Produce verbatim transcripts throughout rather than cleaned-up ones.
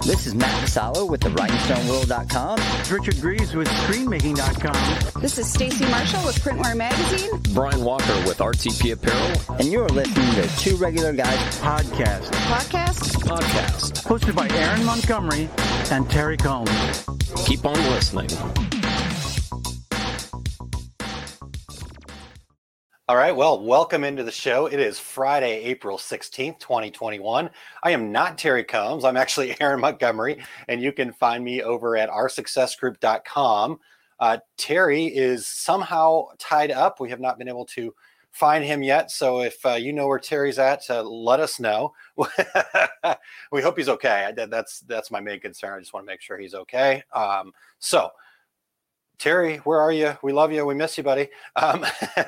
This is Matt Vassallo with the Rhinestone World dot com. It's Richard Greaves with Screenmaking dot com. This is Stacy Marshall with Printwear Magazine. Brian Walker with R T P Apparel. And you're listening to Two Regular Guys Podcast. Podcast. Podcast. Hosted by Aaron Montgomery and Terry Combs. Keep on listening. All right, well, welcome into the show. It is Friday, April sixteenth, twenty twenty-one. I am not Terry Combs. I'm actually Aaron Montgomery, and you can find me over at r success group dot com. Uh, Terry is somehow tied up. We have not been able to find him yet, so if uh, you know where Terry's at, uh, let us know. We hope he's okay. I, that's, that's my main concern. I just want to make sure he's okay. Um, so, Terry, where are you? We love you. We miss you, buddy. Um,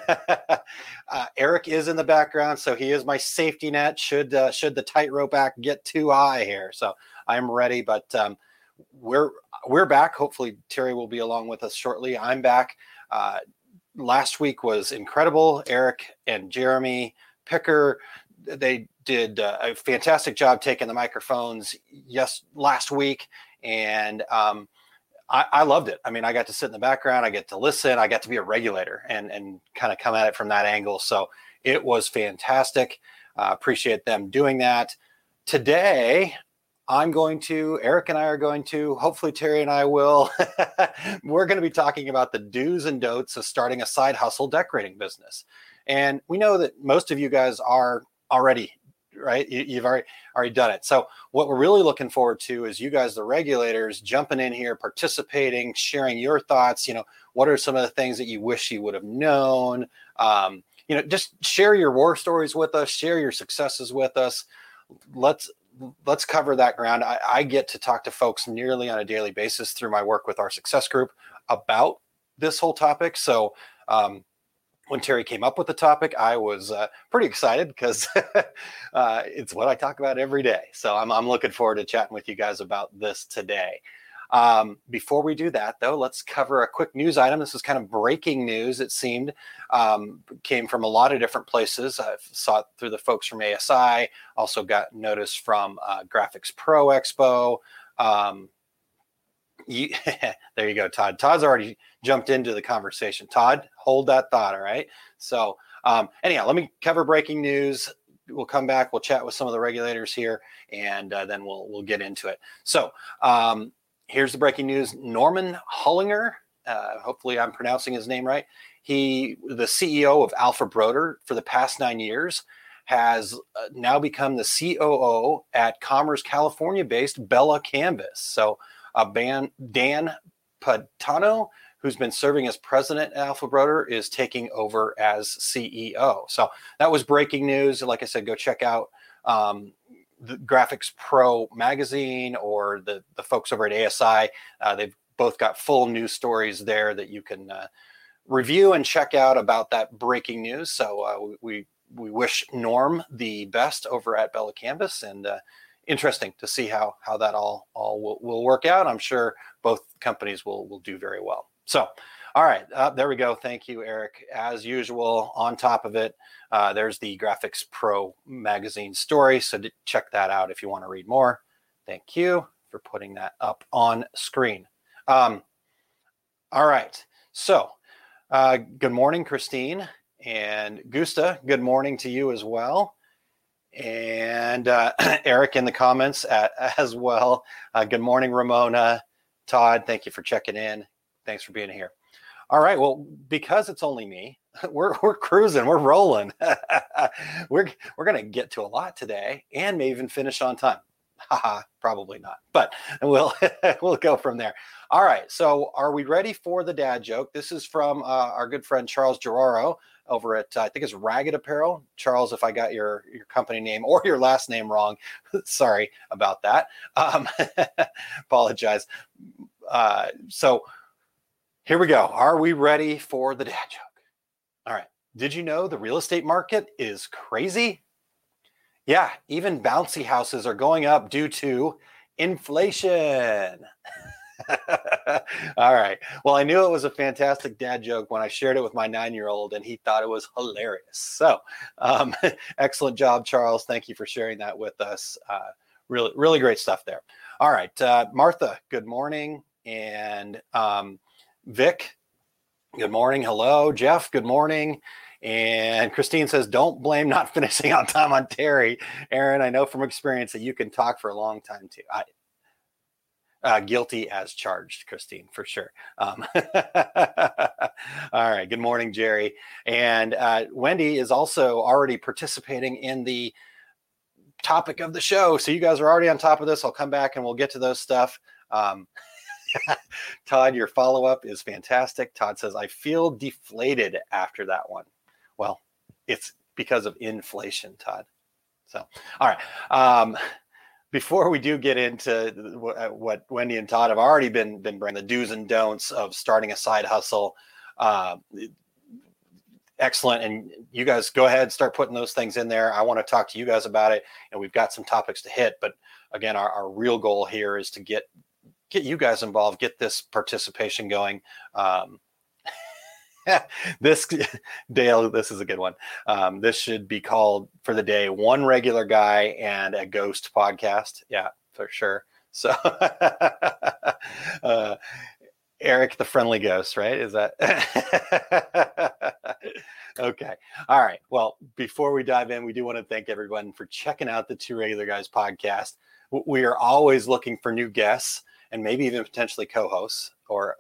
uh, Eric is in the background, so he is my safety net should uh, should the tightrope act get too high here. So I'm ready, but um, we're we're back. Hopefully, Terry will be along with us shortly. I'm back. Uh, last week was incredible. Eric and Jeremy Picker, they did uh, a fantastic job taking the microphones. Yes, last week, and um, I, I loved it. I mean, I got to sit in the background. I get to listen. I got to be a regulator and, and kind of come at it from that angle. So it was fantastic. Uh, appreciate them doing that. Today, I'm going to, Eric and I are going to, hopefully Terry and I will, we're going to be talking about the do's and don'ts of starting a side hustle decorating business. And we know that most of you guys are already right? You, you've already already done it. So what we're really looking forward to is you guys, the regulators, jumping in here, participating, sharing your thoughts. You know, what are some of the things that you wish you would have known? Um, you know, just share your war stories with us, share your successes with us. Let's let's cover that ground. I, I get to talk to folks nearly on a daily basis through my work with our success group about this whole topic. So um, when Terry came up with the topic, I was uh, pretty excited because uh, it's what I talk about every day. So I'm, I'm looking forward to chatting with you guys about this today. Um, before we do that, though, let's cover a quick news item. This is kind of breaking news, it seemed. Um, came from a lot of different places. I saw it through the folks from A S I, also got notice from uh, Graphics Pro Expo. Um, You, there you go, Todd. Todd's already jumped into the conversation. Todd, hold that thought, all right? So um, anyhow, let me cover breaking news. We'll come back. We'll chat with some of the regulators here, and uh, then we'll we'll get into it. So um, here's the breaking news. Norman Hollinger, uh, hopefully I'm pronouncing his name right. He, the C E O of Alpha Broder for the past nine years, has uh, now become the C O O at Commerce, California-based Bella Canvas. So Uh, ban, Dan Padano, who's been serving as president at Alpha Broder, is taking over as C E O. So that was breaking news. Like I said, go check out um, the Graphics Pro magazine or the, the folks over at A S I. Uh, they've both got full news stories there that you can uh, review and check out about that breaking news. So uh, we, we wish Norm the best over at Bella Canvas, and uh, interesting to see how how that all all will, will work out. I'm sure both companies will will do very well. So, all right, uh, there we go. Thank you, Eric. As usual, on top of it, uh, there's the Graphics Pro magazine story. So check that out if you want to read more. Thank you for putting that up on screen. Um, all right. So, uh, good morning, Christine and Gusta. Good morning to you as well. And uh, Eric in the comments at, as well. Uh, good morning, Ramona. Todd, thank you for checking in. Thanks for being here. All right. Well, because it's only me, we're we're cruising, we're rolling. we're we're gonna get to a lot today, and may even finish on time. Haha, probably not, but we'll we'll go from there. All right. So, are we ready for the dad joke? This is from uh, our good friend Charles Geraro over at, uh, I think it's Ragged Apparel. Charles, if I got your, your company name or your last name wrong, sorry about that. Um, apologize. Uh, so here we go. Are we ready for the dad joke? All right. Did you know the real estate market is crazy? Yeah, even bouncy houses are going up due to inflation. All right. Well, I knew it was a fantastic dad joke when I shared it with my nine-year-old, and he thought it was hilarious. So um, excellent job, Charles. Thank you for sharing that with us. Uh, really, really great stuff there. All right. Uh, Martha, good morning. And um, Vic, good morning. Hello. Jeff, good morning. And Christine says, don't blame not finishing on time on Terry. Aaron, I know from experience that you can talk for a long time too. I, uh, guilty as charged, Christine, for sure. Um, all right. Good morning, Jerry. And uh, Wendy is also already participating in the topic of the show. So you guys are already on top of this. I'll come back and we'll get to those stuff. Um, Todd, your follow-up is fantastic. Todd says, I feel deflated after that one. Well, it's because of inflation, Todd. So, all right. Um, before we do get into what Wendy and Todd have already been, been bringing, the do's and don'ts of starting a side hustle, uh, excellent. And you guys go ahead, start putting those things in there. I want to talk to you guys about it. And we've got some topics to hit. But again, our, our real goal here is to get get you guys involved, get this participation going. Um, this Dale, this is a good one. Um, this should be called for the day, One Regular Guy and a Ghost Podcast. Yeah, for sure. So uh, Eric, the friendly ghost, right? Is that okay? All right. Well, before we dive in, we do want to thank everyone for checking out the Two Regular Guys podcast. We are always looking for new guests and maybe even potentially co-hosts or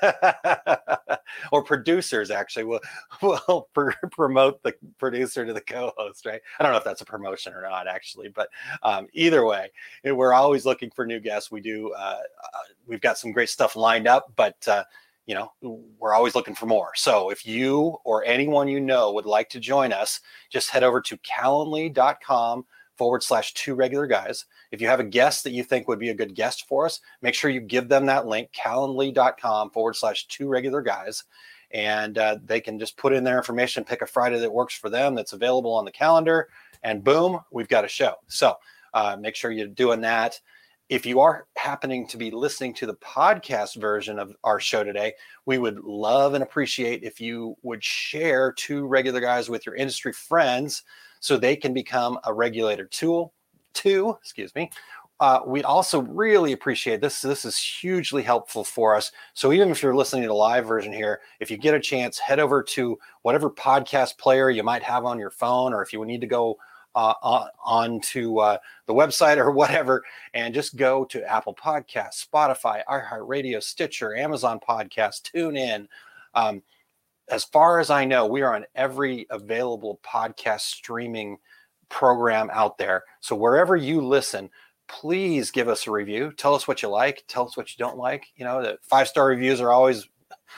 or producers. Actually, we'll, we'll pr- promote the producer to the co-host, right? I don't know if that's a promotion or not, actually, but um, either way, we're always looking for new guests. We do. Uh, uh, we've got some great stuff lined up, but uh, you know, we're always looking for more. So if you or anyone you know would like to join us, just head over to calendly.com forward slash two regular guys. If you have a guest that you think would be a good guest for us, make sure you give them that link, calendly.com forward slash two regular guys. And uh, they can just put in their information, pick a Friday that works for them, that's available on the calendar, and boom, we've got a show. So uh, make sure you're doing that. If you are happening to be listening to the podcast version of our show today, we would love and appreciate if you would share Two Regular Guys with your industry friends so they can become a regulator tool too, excuse me. Uh, we'd also really appreciate this. This is hugely helpful for us. So even if you're listening to the live version here, if you get a chance, head over to whatever podcast player you might have on your phone, or if you need to go uh, on, on to uh, the website or whatever, and just go to Apple Podcasts, Spotify, iHeartRadio, Stitcher, Amazon Podcasts, TuneIn. Um, as far as I know, we are on every available podcast streaming program out there. So wherever you listen, please give us a review. Tell us what you like. Tell us what you don't like. You know, the five-star reviews are always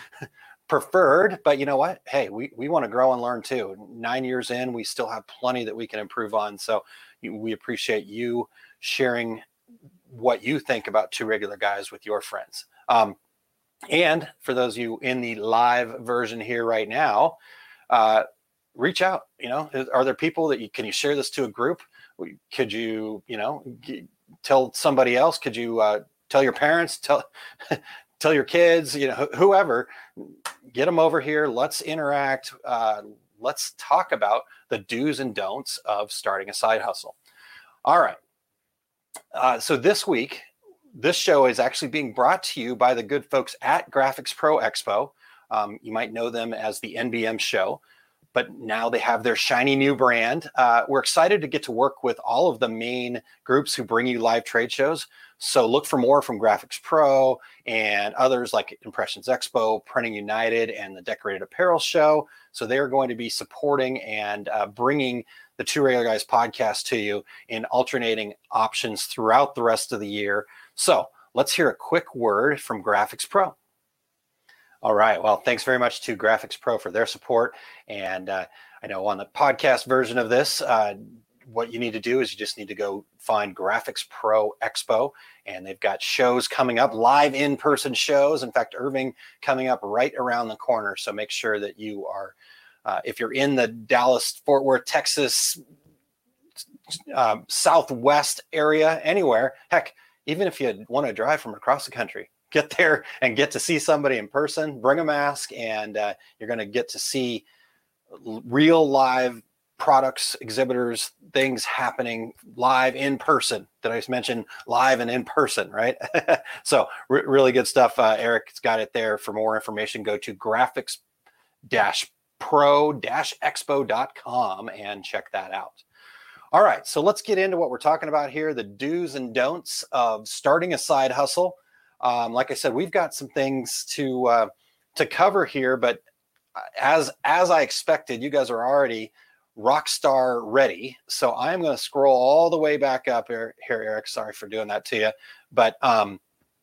preferred, but you know what? Hey, we, we want to grow and learn too. Nine years in, we still have plenty that we can improve on. So we appreciate you sharing what you think about Two Regular Guys with your friends. Um, and for those of you in the live version here right now, uh, reach out. You know, are there people that you, can you share this to a group? Could you, you know, g- tell somebody else? Could you uh, tell your parents, tell, tell your kids, you know, wh- whoever, get them over here. Let's interact. Uh, let's talk about the do's and don'ts of starting a side hustle. All right. Uh, so this week, this show is actually being brought to you by the good folks at Graphics Pro Expo. Um, you might know them as the N B M show, but now they have their shiny new brand. Uh, we're excited to get to work with all of the main groups who bring you live trade shows. So look for more from Graphics Pro and others like Impressions Expo, Printing United, and the Decorated Apparel Show. So they're going to be supporting and uh, bringing the Two Regular Guys podcast to you in alternating options throughout the rest of the year. So let's hear a quick word from Graphics Pro. All right. Well, thanks very much to Graphics Pro for their support. And uh, I know on the podcast version of this, uh, what you need to do is you just need to go find Graphics Pro Expo, and they've got shows coming up, live in-person shows. In fact, Irving coming up right around the corner. So make sure that you are, uh, if you're in the Dallas, Fort Worth, Texas, uh, Southwest area, anywhere, heck, even if you want to drive from across the country, get there and get to see somebody in person, bring a mask, and uh, you're going to get to see real live products, exhibitors, things happening live in person. Did I just mention live and in person, right? So re- really good stuff. Uh, Eric's got it there. For more information, go to graphics pro expo dot com and check that out. All right, so let's get into what we're talking about here, the do's and don'ts of starting a side hustle. Um, like I said, we've got some things to uh, to cover here, but as as I expected, you guys are already rock star ready. So I'm going to scroll all the way back up here, here, Eric. Sorry for doing that to you. But um,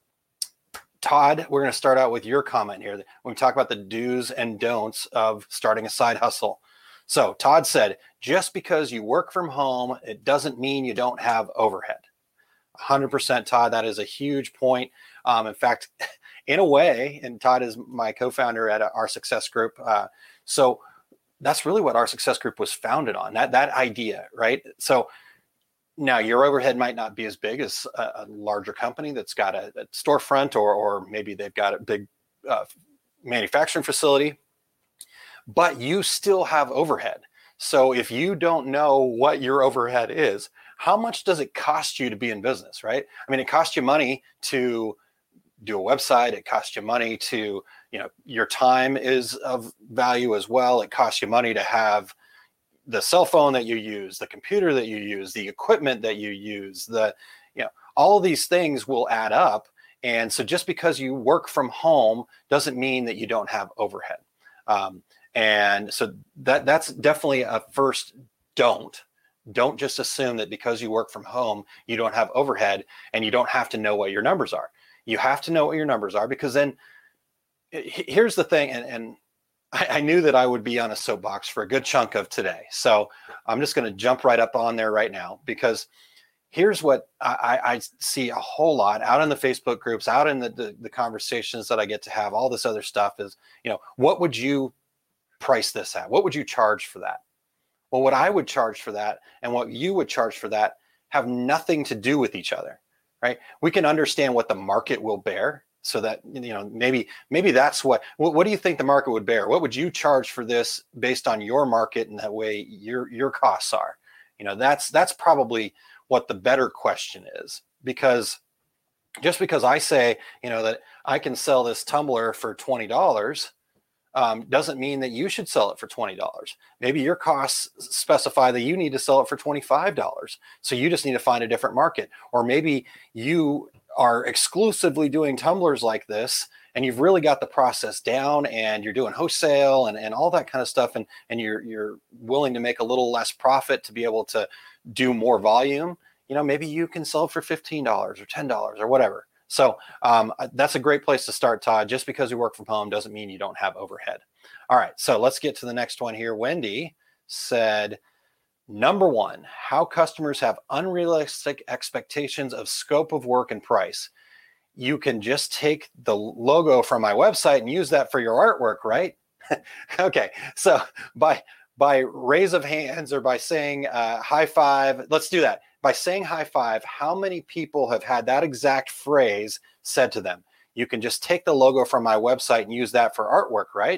Todd, we're going to start out with your comment here. When we talk about the do's and don'ts of starting a side hustle. So Todd said, just because you work from home, it doesn't mean you don't have overhead. one hundred percent, Todd. That is a huge point. Um, in fact, in a way, and Todd is my co-founder at Our Success Group. Uh, so that's really what Our Success Group was founded on, that that idea, right? So now your overhead might not be as big as a, a larger company that's got a, a storefront, or or maybe they've got a big uh, manufacturing facility, but you still have overhead. So if you don't know what your overhead is, how much does it cost you to be in business, right? I mean, it costs you money to do a website. It costs you money to, you know, your time is of value as well. It costs you money to have the cell phone that you use, the computer that you use, the equipment that you use, the, you know, all of these things will add up. And so just because you work from home doesn't mean that you don't have overhead. Um, and so that that's definitely a first don't. Don't just assume that because you work from home, you don't have overhead and you don't have to know what your numbers are. You have to know what your numbers are, because then here's the thing. And, and I, I knew that I would be on a soapbox for a good chunk of today. So I'm just going to jump right up on there right now, because here's what I, I see a whole lot out in the Facebook groups, out in the, the, the conversations that I get to have, all this other stuff is, you know, what would you price this at? What would you charge for that? Well, what I would charge for that and what you would charge for that have nothing to do with each other. Right? We can understand what the market will bear, so that, you know, maybe maybe that's what, what what do you think the market would bear? What would you charge for this based on your market and that way your your costs are? You know, that's that's probably what the better question is, because just because I say, you know, that I can sell this tumbler for twenty dollars um, doesn't mean that you should sell it for twenty dollars. Maybe your costs specify that you need to sell it for twenty-five dollars. So you just need to find a different market. Or maybe you are exclusively doing tumblers like this and you've really got the process down and you're doing wholesale and, and all that kind of stuff. And, and you're, you're willing to make a little less profit to be able to do more volume. You know, maybe you can sell it for fifteen dollars or ten dollars or whatever. So um, that's a great place to start, Todd. Just because you work from home doesn't mean you don't have overhead. All right, so let's get to the next one here. Wendy said, number one, how customers have unrealistic expectations of scope of work and price. You can just take the logo from my website and use that for your artwork, right? Okay, so by by raise of hands or by saying uh, high five, let's do that. By saying high five, how many people have had that exact phrase said to them? You can just take the logo from my website and use that for artwork, right?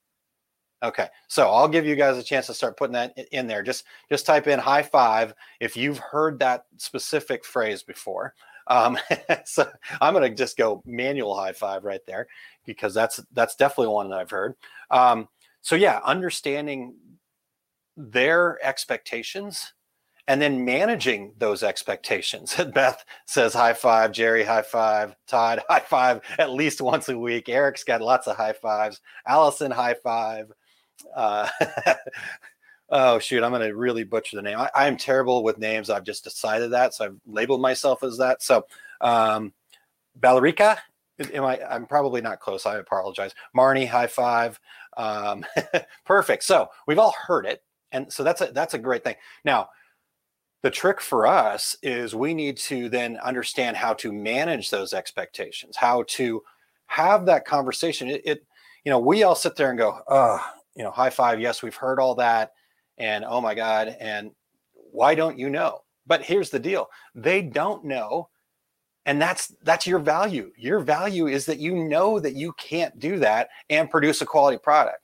Okay, so I'll give you guys a chance to start putting that in there. Just, just type in high five if you've heard that specific phrase before. Um, so I'm going to just go manual high five right there, because that's that's definitely one that I've heard. Um, so yeah, understanding their expectations and then managing those expectations. Beth says high five, Jerry high five, Todd high five at least once a week. Eric's got lots of high fives. Allison high five. Uh, oh shoot, I'm going to really butcher the name. I, I am terrible with names. I've just decided that, so I've labeled myself as that. So um, Ballerica, am I? I'm probably not close. I apologize. Marnie high five. Um, perfect. So we've all heard it, and so that's a that's a great thing. Now, the trick for us is we need to then understand how to manage those expectations, how to have that conversation. It, it you know, we all sit there and go, oh, you know, high five. Yes, we've heard all that. And oh my God. And why don't you know? But here's the deal. They don't know. And that's, that's your value. Your value is that you know that you can't do that and produce a quality product.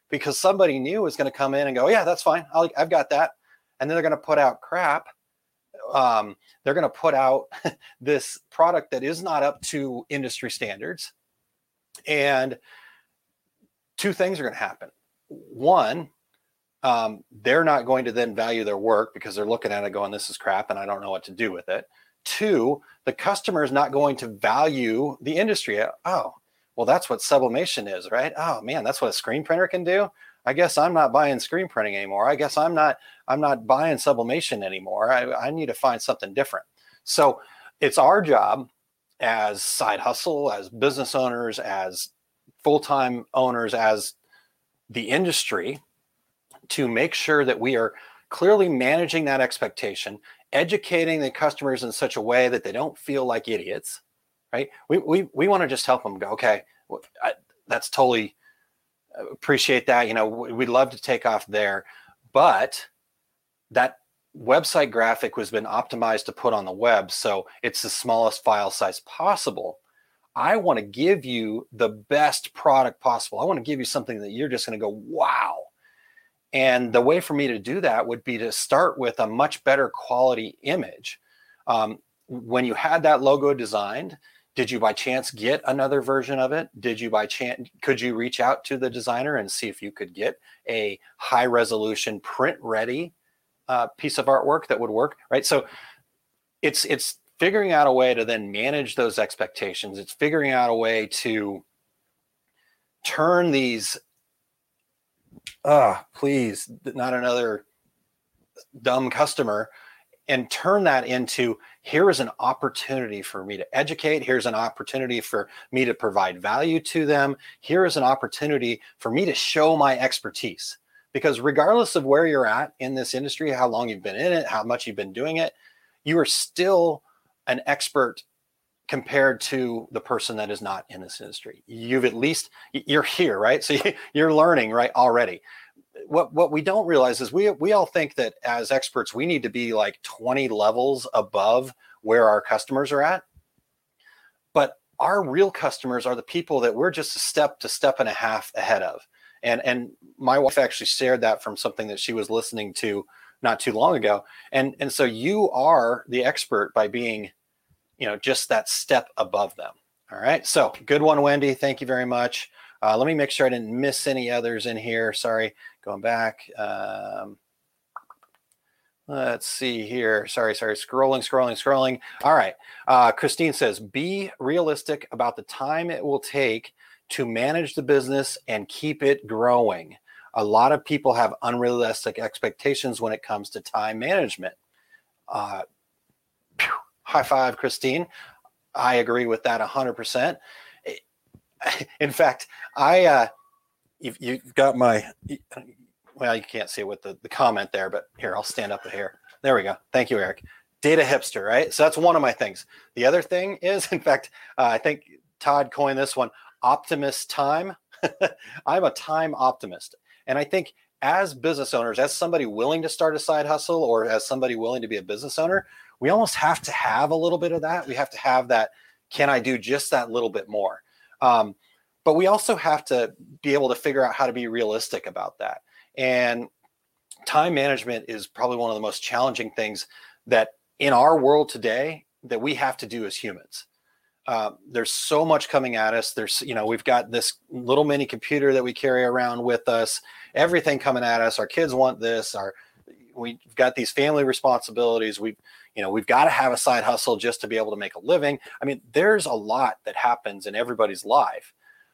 because somebody new is going to come in and go, yeah, that's fine. I'll, I've got that. And then they're going to put out crap. Um, they're going to put out this product that is not up to industry standards. And two things are going to happen. One, um, they're not going to then value their work because they're looking at it going, this is crap and I don't know what to do with it. Two, the customer is not going to value the industry. Oh, well, that's what sublimation is, right? Oh man, that's what a screen printer can do. I guess I'm not buying screen printing anymore. I guess I'm not, I'm not buying sublimation anymore. I, I need to find something different. So it's our job as side hustle, as business owners, as full-time owners, as the industry, to make sure that we are clearly managing that expectation, educating the customers in such a way that they don't feel like idiots, right? We we we want to just help them go, okay, I, that's totally appreciate that. You know, we'd love to take off there, but that website graphic has been optimized to put on the web, so it's the smallest file size possible. I want to give you the best product possible. I want to give you something that you're just going to go, wow. And the way for me to do that would be to start with a much better quality image. Um, when you had that logo designed, did you by chance get another version of it? Did you by chance, could you reach out to the designer and see if you could get a high resolution print ready uh, piece of artwork that would work, right? So it's, it's figuring out a way to then manage those expectations. It's figuring out a way to turn these, ah, oh, please, not another dumb customer, and turn that into, here is an opportunity for me to educate. Here's an opportunity for me to provide value to them. Here is an opportunity for me to show my expertise. Because regardless of where you're at in this industry, how long you've been in it, how much you've been doing it, you are still an expert compared to the person that is not in this industry. You've at least, you're here, right? So you're learning, right, already. What what we don't realize is we we all think that as experts, we need to be like twenty levels above where our customers are at. But our real customers are the people that we're just a step to step and a half ahead of. And, and my wife actually shared that from something that she was listening to not too long ago. And, and so you are the expert by being, you know, just that step above them. All right. So good one, Wendy. Thank you very much. Uh, let me make sure I didn't miss any others in here. Sorry. Going back. Um, let's see here. Sorry, sorry. Scrolling, scrolling, scrolling. All right. Uh, Christine says, be realistic about the time it will take to manage the business and keep it growing. A lot of people have unrealistic expectations when it comes to time management. Uh, phew, high five, Christine. I agree with that one hundred percent. In fact, I, uh, you've, you've got my, well, you can't see it with the, the comment there, but here, I'll stand up here. There we go. Thank you, Eric. Data hipster, right? So that's one of my things. The other thing is, in fact, uh, I think Todd coined this one, optimist time. I'm a time optimist. And I think as business owners, as somebody willing to start a side hustle or as somebody willing to be a business owner, we almost have to have a little bit of that. We have to have that, can I do just that little bit more? Um, but we also have to be able to figure out how to be realistic about that. And time management is probably one of the most challenging things that in our world today that we have to do as humans. Uh, there's so much coming at us. There's, you know, we've got this little mini computer that we carry around with us, everything coming at us. Our kids want this, our, we've got these family responsibilities. We've, you know, we've got to have a side hustle just to be able to make a living. I mean, there's a lot that happens in everybody's life.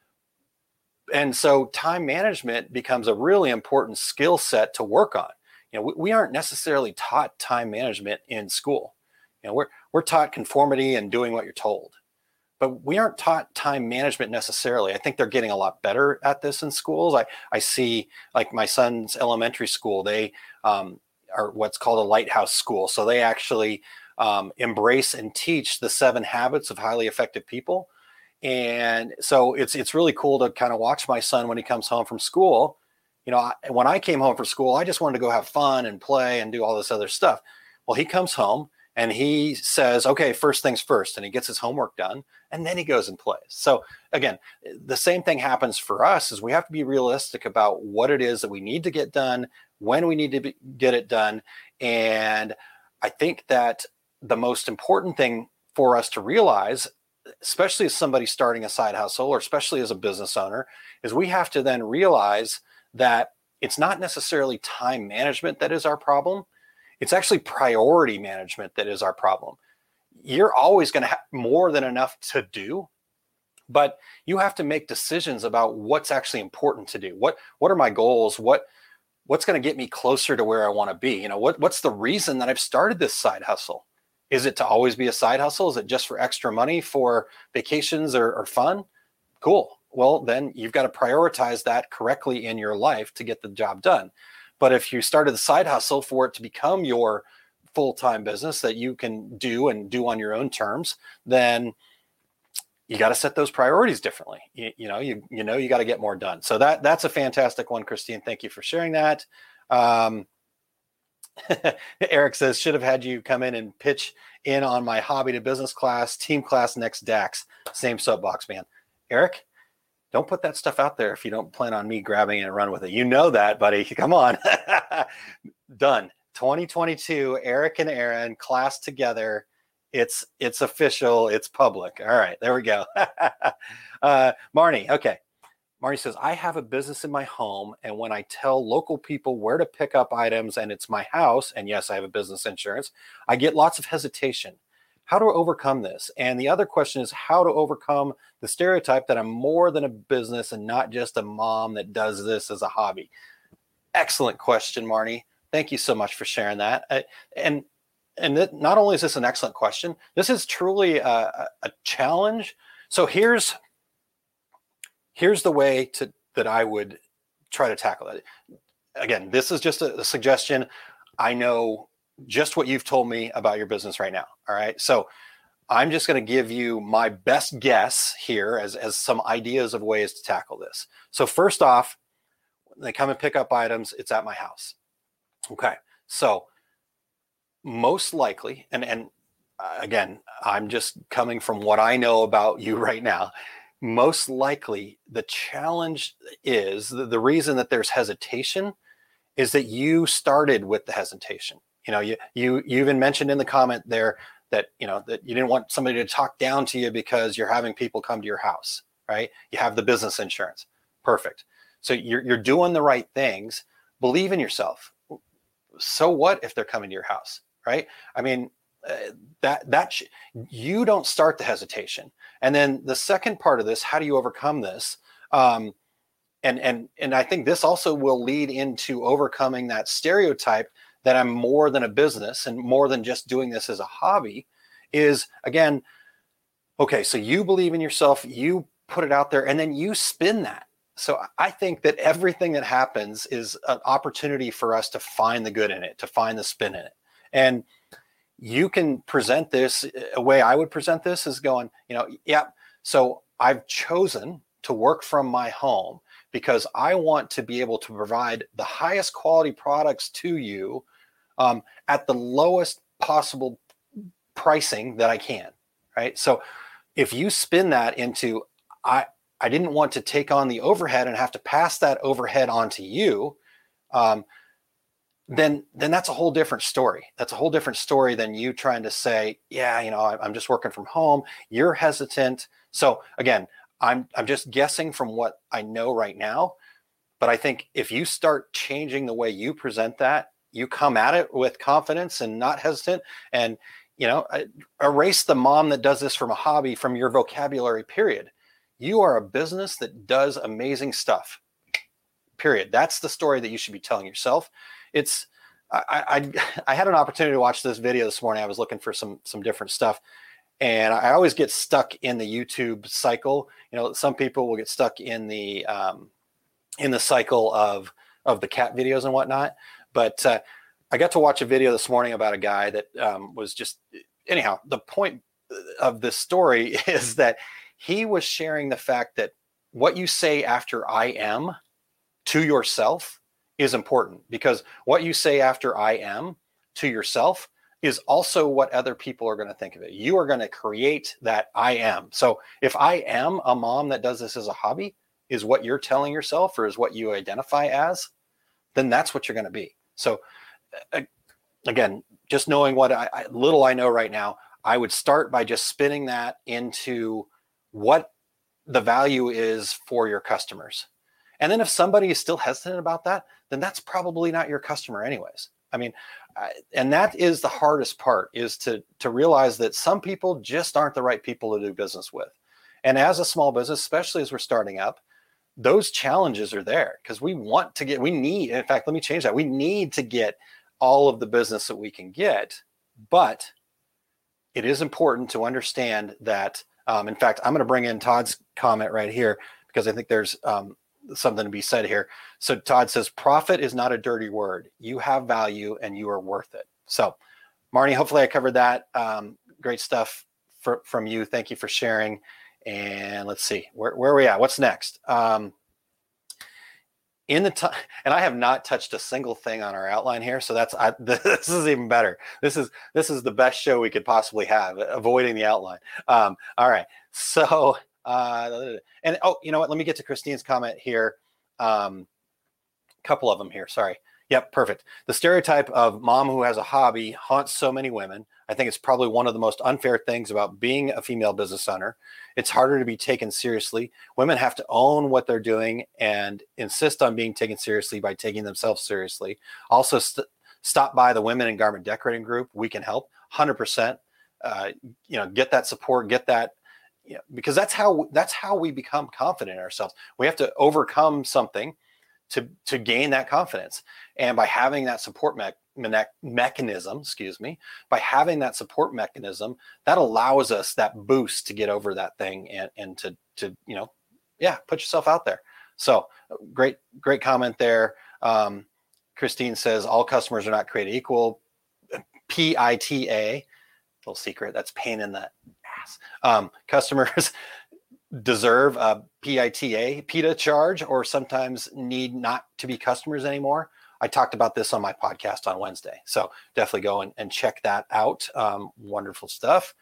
And so time management becomes a really important skill set to work on. You know, we, we aren't necessarily taught time management in school. You know, we're, we're taught conformity and doing what you're told. But we aren't taught time management necessarily. I think they're getting a lot better at this in schools. I, I see, like my son's elementary school, they um, are what's called a lighthouse school. So they actually um, embrace and teach the seven habits of highly effective people. And so it's it's really cool to kind of watch my son when he comes home from school. You know, I, when I came home from school, I just wanted to go have fun and play and do all this other stuff. Well, he comes home and he says, okay, first things first, and he gets his homework done, and then he goes and plays. So again, the same thing happens for us, is we have to be realistic about what it is that we need to get done, when we need to be, get it done. And I think that the most important thing for us to realize, especially as somebody starting a side hustle, or especially as a business owner, is we have to then realize that it's not necessarily time management that is our problem. It's actually priority management that is our problem. You're always going to have more than enough to do, but you have to make decisions about what's actually important to do. What what are my goals? What what's going to get me closer to where I want to be? You know, what what's the reason that I've started this side hustle? Is it to always be a side hustle? Is it just for extra money for vacations or, or fun? Cool. Well, then you've got to prioritize that correctly in your life to get the job done. But if you started the side hustle for it to become your full-time business that you can do and do on your own terms, then you got to set those priorities differently. You, you know, you you know you got to get more done. So that that's a fantastic one, Christine. Thank you for sharing that. Um, Eric says, should have had you come in and pitch in on my hobby to business class, team class next DAX. Same soapbox, man. Eric, don't put that stuff out there if you don't plan on me grabbing it and run with it. You know that, buddy. Come on. Done. twenty twenty-two, Eric and Aaron, class together. It's it's official. It's public. All right, there we go. uh, Marnie, okay. Marnie says, I have a business in my home, and when I tell local people where to pick up items and it's my house, and yes, I have a business insurance, I get lots of hesitation. How to overcome this? And the other question is how to overcome the stereotype that I'm more than a business and not just a mom that does this as a hobby. Excellent question, Marnie. Thank you so much for sharing that. Uh, and and th- not only is this an excellent question, this is truly a, a challenge. So here's here's the way to that I would try to tackle it. Again, this is just a, a suggestion. I know just what you've told me about your business right now. All right. So I'm just going to give you my best guess here as, as some ideas of ways to tackle this. So first off, when they come and pick up items, it's at my house. Okay. So most likely, and, and uh, again, I'm just coming from what I know about you right now. Most likely the challenge is the, the reason that there's hesitation is that you started with the hesitation. You know, you, you, you even mentioned in the comment there that, you know, that you didn't want somebody to talk down to you because you're having people come to your house, right? You have the business insurance. Perfect. So you're, you're doing the right things. Believe in yourself. So what if they're coming to your house, right? I mean, uh, that, that sh- you don't start the hesitation. And then the second part of this, how do you overcome this? Um, and, and, and I think this also will lead into overcoming that stereotype that I'm more than a business and more than just doing this as a hobby is, again, okay, so you believe in yourself, you put it out there, and then you spin that. So I think that everything that happens is an opportunity for us to find the good in it, to find the spin in it. And you can present this, a way I would present this is going, you know, yeah, so I've chosen to work from my home because I want to be able to provide the highest quality products to you um, at the lowest possible pricing that I can, right? So if you spin that into, I, I didn't want to take on the overhead and have to pass that overhead on to you, um, then, then that's a whole different story. That's a whole different story than you trying to say, yeah, you know, I'm just working from home. You're hesitant. So again, I'm, I'm just guessing from what I know right now, but I think if you start changing the way you present that, you come at it with confidence and not hesitant, and, you know, erase the mom that does this from a hobby from your vocabulary, period. You are a business that does amazing stuff, period. That's the story that you should be telling yourself. It's, I, I, I had an opportunity to watch this video this morning. I was looking for some, some different stuff. And I always get stuck in the YouTube cycle. You know, some people will get stuck in the, um, in the cycle of, of the cat videos and whatnot. But uh, I got to watch a video this morning about a guy that um, was just, anyhow, the point of this story is that he was sharing the fact that what you say after I am to yourself is important, because what you say after I am to yourself is also what other people are going to think of it. You are going to create that I am. So if I am a mom that does this as a hobby, is what you're telling yourself or is what you identify as, then that's what you're going to be. So uh, again, just knowing what I, I little I know right now, I would start by just spinning that into what the value is for your customers. And then if somebody is still hesitant about that, then that's probably not your customer anyways. I mean, uh, and that is the hardest part, is to, to realize that some people just aren't the right people to do business with. And as a small business, especially as we're starting up, those challenges are there because we want to get, we need, in fact, let me change that. We need to get all of the business that we can get, but it is important to understand that, um, in fact, I'm going to bring in Todd's comment right here because I think there's um, something to be said here. So Todd says, profit is not a dirty word. You have value and you are worth it. So Marnie, hopefully I covered that. Um, great stuff for, from you. Thank you for sharing. And let's see, where, where are we at? What's next? Um, in the time, and I have not touched a single thing on our outline here. So that's, I, this is even better. This is, this is the best show we could possibly have, avoiding the outline. Um, all right. So, uh, and, oh, you know what, let me get to Christine's comment here. Um, couple of them here. Sorry. Yep. Perfect. The stereotype of mom who has a hobby haunts so many women. I think it's probably one of the most unfair things about being a female business owner. It's harder to be taken seriously. Women have to own what they're doing and insist on being taken seriously by taking themselves seriously. Also, st- stop by the Women in Garment Decorating group. We can help one hundred percent. Uh, you know, get that support, get that, you know, because that's how, that's how we become confident in ourselves. We have to overcome something to, to gain that confidence. And by having that support me- me- mechanism, excuse me, by having that support mechanism, that allows us that boost to get over that thing and, and to, to, you know, yeah, put yourself out there. So great, great comment there. Um, Christine says, all customers are not created equal. P I T A, little secret, that's pain in the ass. Um, customers deserve a P I T A, PITA charge, or sometimes need not to be customers anymore. I talked about this on my podcast on Wednesday. So definitely go and, and check that out. Um, wonderful stuff.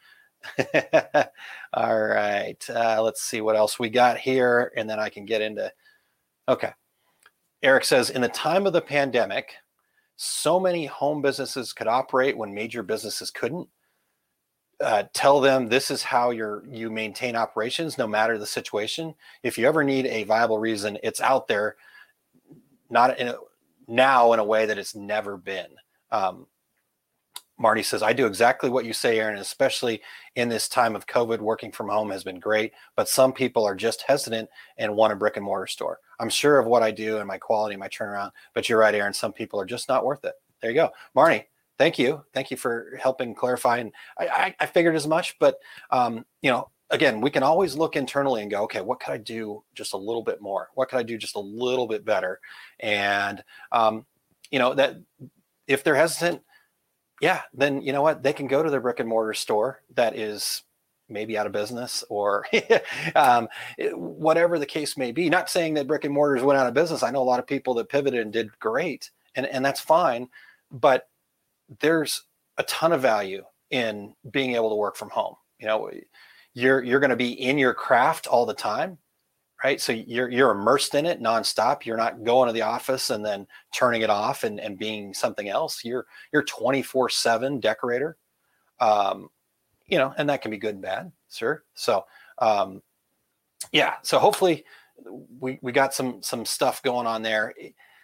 All right. Uh, let's see what else we got here. And then I can get into, okay. Eric says, in the time of the pandemic, so many home businesses could operate when major businesses couldn't. Uh, tell them this is how you're, you maintain operations, no matter the situation. If you ever need a viable reason, it's out there, not in a, now in a way that it's never been. Um, Marty says, I do exactly what you say, Aaron, especially in this time of COVID. Working from home has been great, but some people are just hesitant and want a brick and mortar store. I'm sure of what I do and my quality and my turnaround, but you're right, Aaron, some people are just not worth it. There you go. Marnie, thank you. Thank you for helping clarify. And I, I, I figured as much, but um, you know, again, we can always look internally and go, okay, what could I do just a little bit more? What could I do just a little bit better? And, um, you know, that if they're hesitant, yeah, then you know what, they can go to their brick and mortar store that is maybe out of business or um, whatever the case may be. Not saying that brick and mortars went out of business. I know a lot of people that pivoted and did great, and, and that's fine. But there's a ton of value in being able to work from home. You know, you're you're going to be in your craft all the time, right? So you're you're immersed in it nonstop. You're not going to the office and then turning it off and, and being something else. You're you're twenty-four seven decorator, um, you know, and that can be good and bad, sure. So um, yeah, so hopefully we we got some some stuff going on there.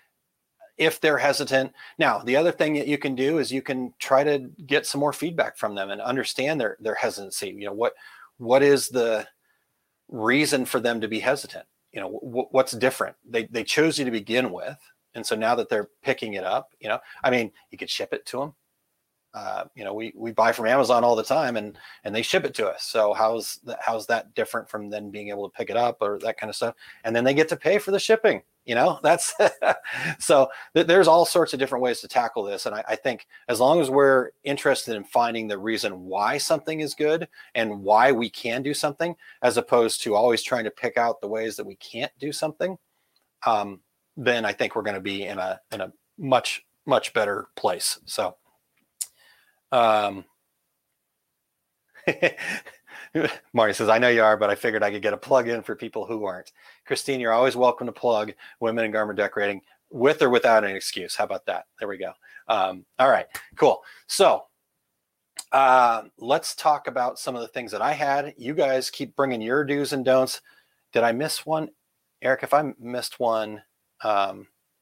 If they're hesitant. Now, the other thing that you can do is you can try to get some more feedback from them and understand their, their hesitancy. You know, what, what is the reason for them to be hesitant? You know, w- what's different? They, they chose you to begin with. And so now that they're picking it up, you know, I mean, you could ship it to them. Uh, you know, we, we buy from Amazon all the time and, and they ship it to us. So how's that, how's that different from then being able to pick it up or that kind of stuff? And then they get to pay for the shipping. You know, that's so th- there's all sorts of different ways to tackle this. And I, I think as long as we're interested in finding the reason why something is good and why we can do something, as opposed to always trying to pick out the ways that we can't do something, um, then I think we're going to be in a, in a much, much better place. So, Um, Marty says, I know you are, but I figured I could get a plug in for people who aren't. Christine, you're always welcome to plug Women in Garment Decorating with or without an excuse. How about that? There we go. Um, all right, cool. So uh, let's talk about some of the things that I had. You guys keep bringing your do's and don'ts. Did I miss one? Eric, if I missed one, um,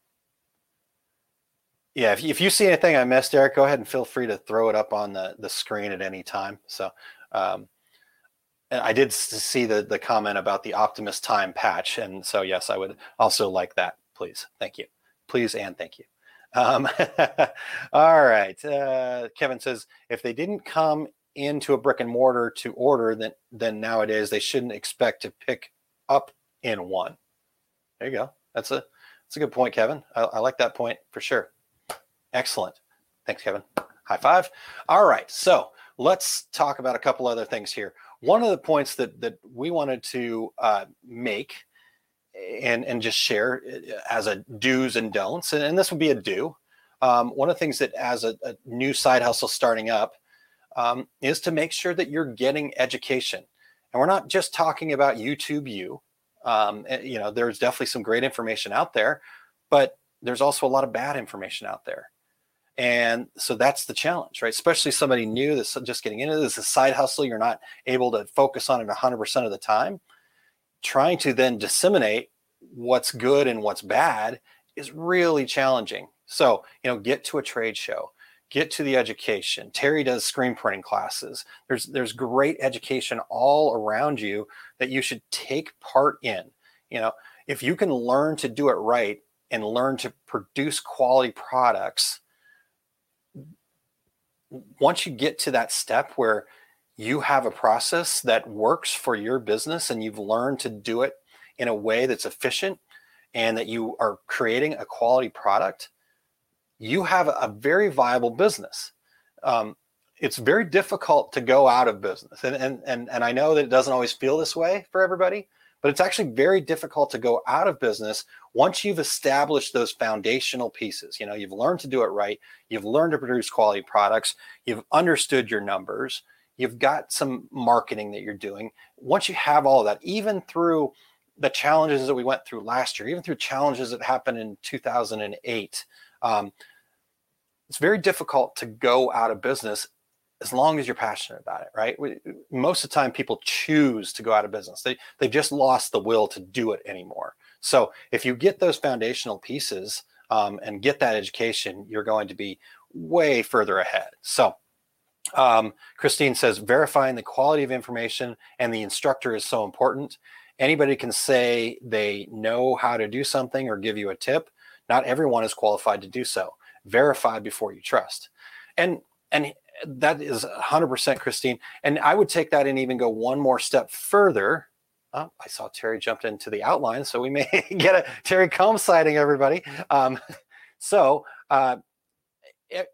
yeah, if, if you see anything I missed, Eric, go ahead and feel free to throw it up on the, the screen at any time. So um, and I did see the, the comment about the Optimus Time patch. And so, yes, I would also like that, please. Thank you. Please and thank you. Um, all right. Uh, Kevin says, if they didn't come into a brick and mortar to order, then, then nowadays they shouldn't expect to pick up in one. There you go. That's a, that's a good point, Kevin. I, I like that point for sure. Excellent. Thanks, Kevin. High five. All right. So let's talk about a couple other things here. One of the points that, that we wanted to uh, make and, and just share as a do's and don'ts, and, and this would be a do. Um, one of the things that as a, a new side hustle starting up um, is to make sure that you're getting education. And we're not just talking about YouTube U. Um, you know, there's definitely some great information out there, but there's also a lot of bad information out there. And so that's the challenge, right? Especially somebody new that's just getting into this, a side hustle, you're not able to focus on it one hundred percent of the time. Trying to then disseminate what's good and what's bad is really challenging. So, you know, get to a trade show, get to the education. Terry does screen printing classes. There's, there's great education all around you that you should take part in. You know, if you can learn to do it right and learn to produce quality products, once you get to that step where you have a process that works for your business and you've learned to do it in a way that's efficient and that you are creating a quality product, you have a very viable business. Um, it's very difficult to go out of business. And, and, and, and I know that it doesn't always feel this way for everybody, but it's actually very difficult to go out of business once you've established those foundational pieces. You know, you've learned to do it right. You've learned to produce quality products. You've understood your numbers. You've got some marketing that you're doing. Once you have all of that, even through the challenges that we went through last year, even through challenges that happened in two thousand eight, um, it's very difficult to go out of business as long as you're passionate about it, right? We, most of the time people choose to go out of business. They, they've just lost the will to do it anymore. So if you get those foundational pieces um, and get that education, you're going to be way further ahead. So um, Christine says, verifying the quality of information and the instructor is so important. Anybody can say they know how to do something or give you a tip. Not everyone is qualified to do so. Verify before you trust. And, and that is one hundred percent, Christine. And I would take that and even go one more step further. Oh, I saw Terry jumped into the outline, so we may get a Terry Combs sighting, everybody. Um, so uh, it,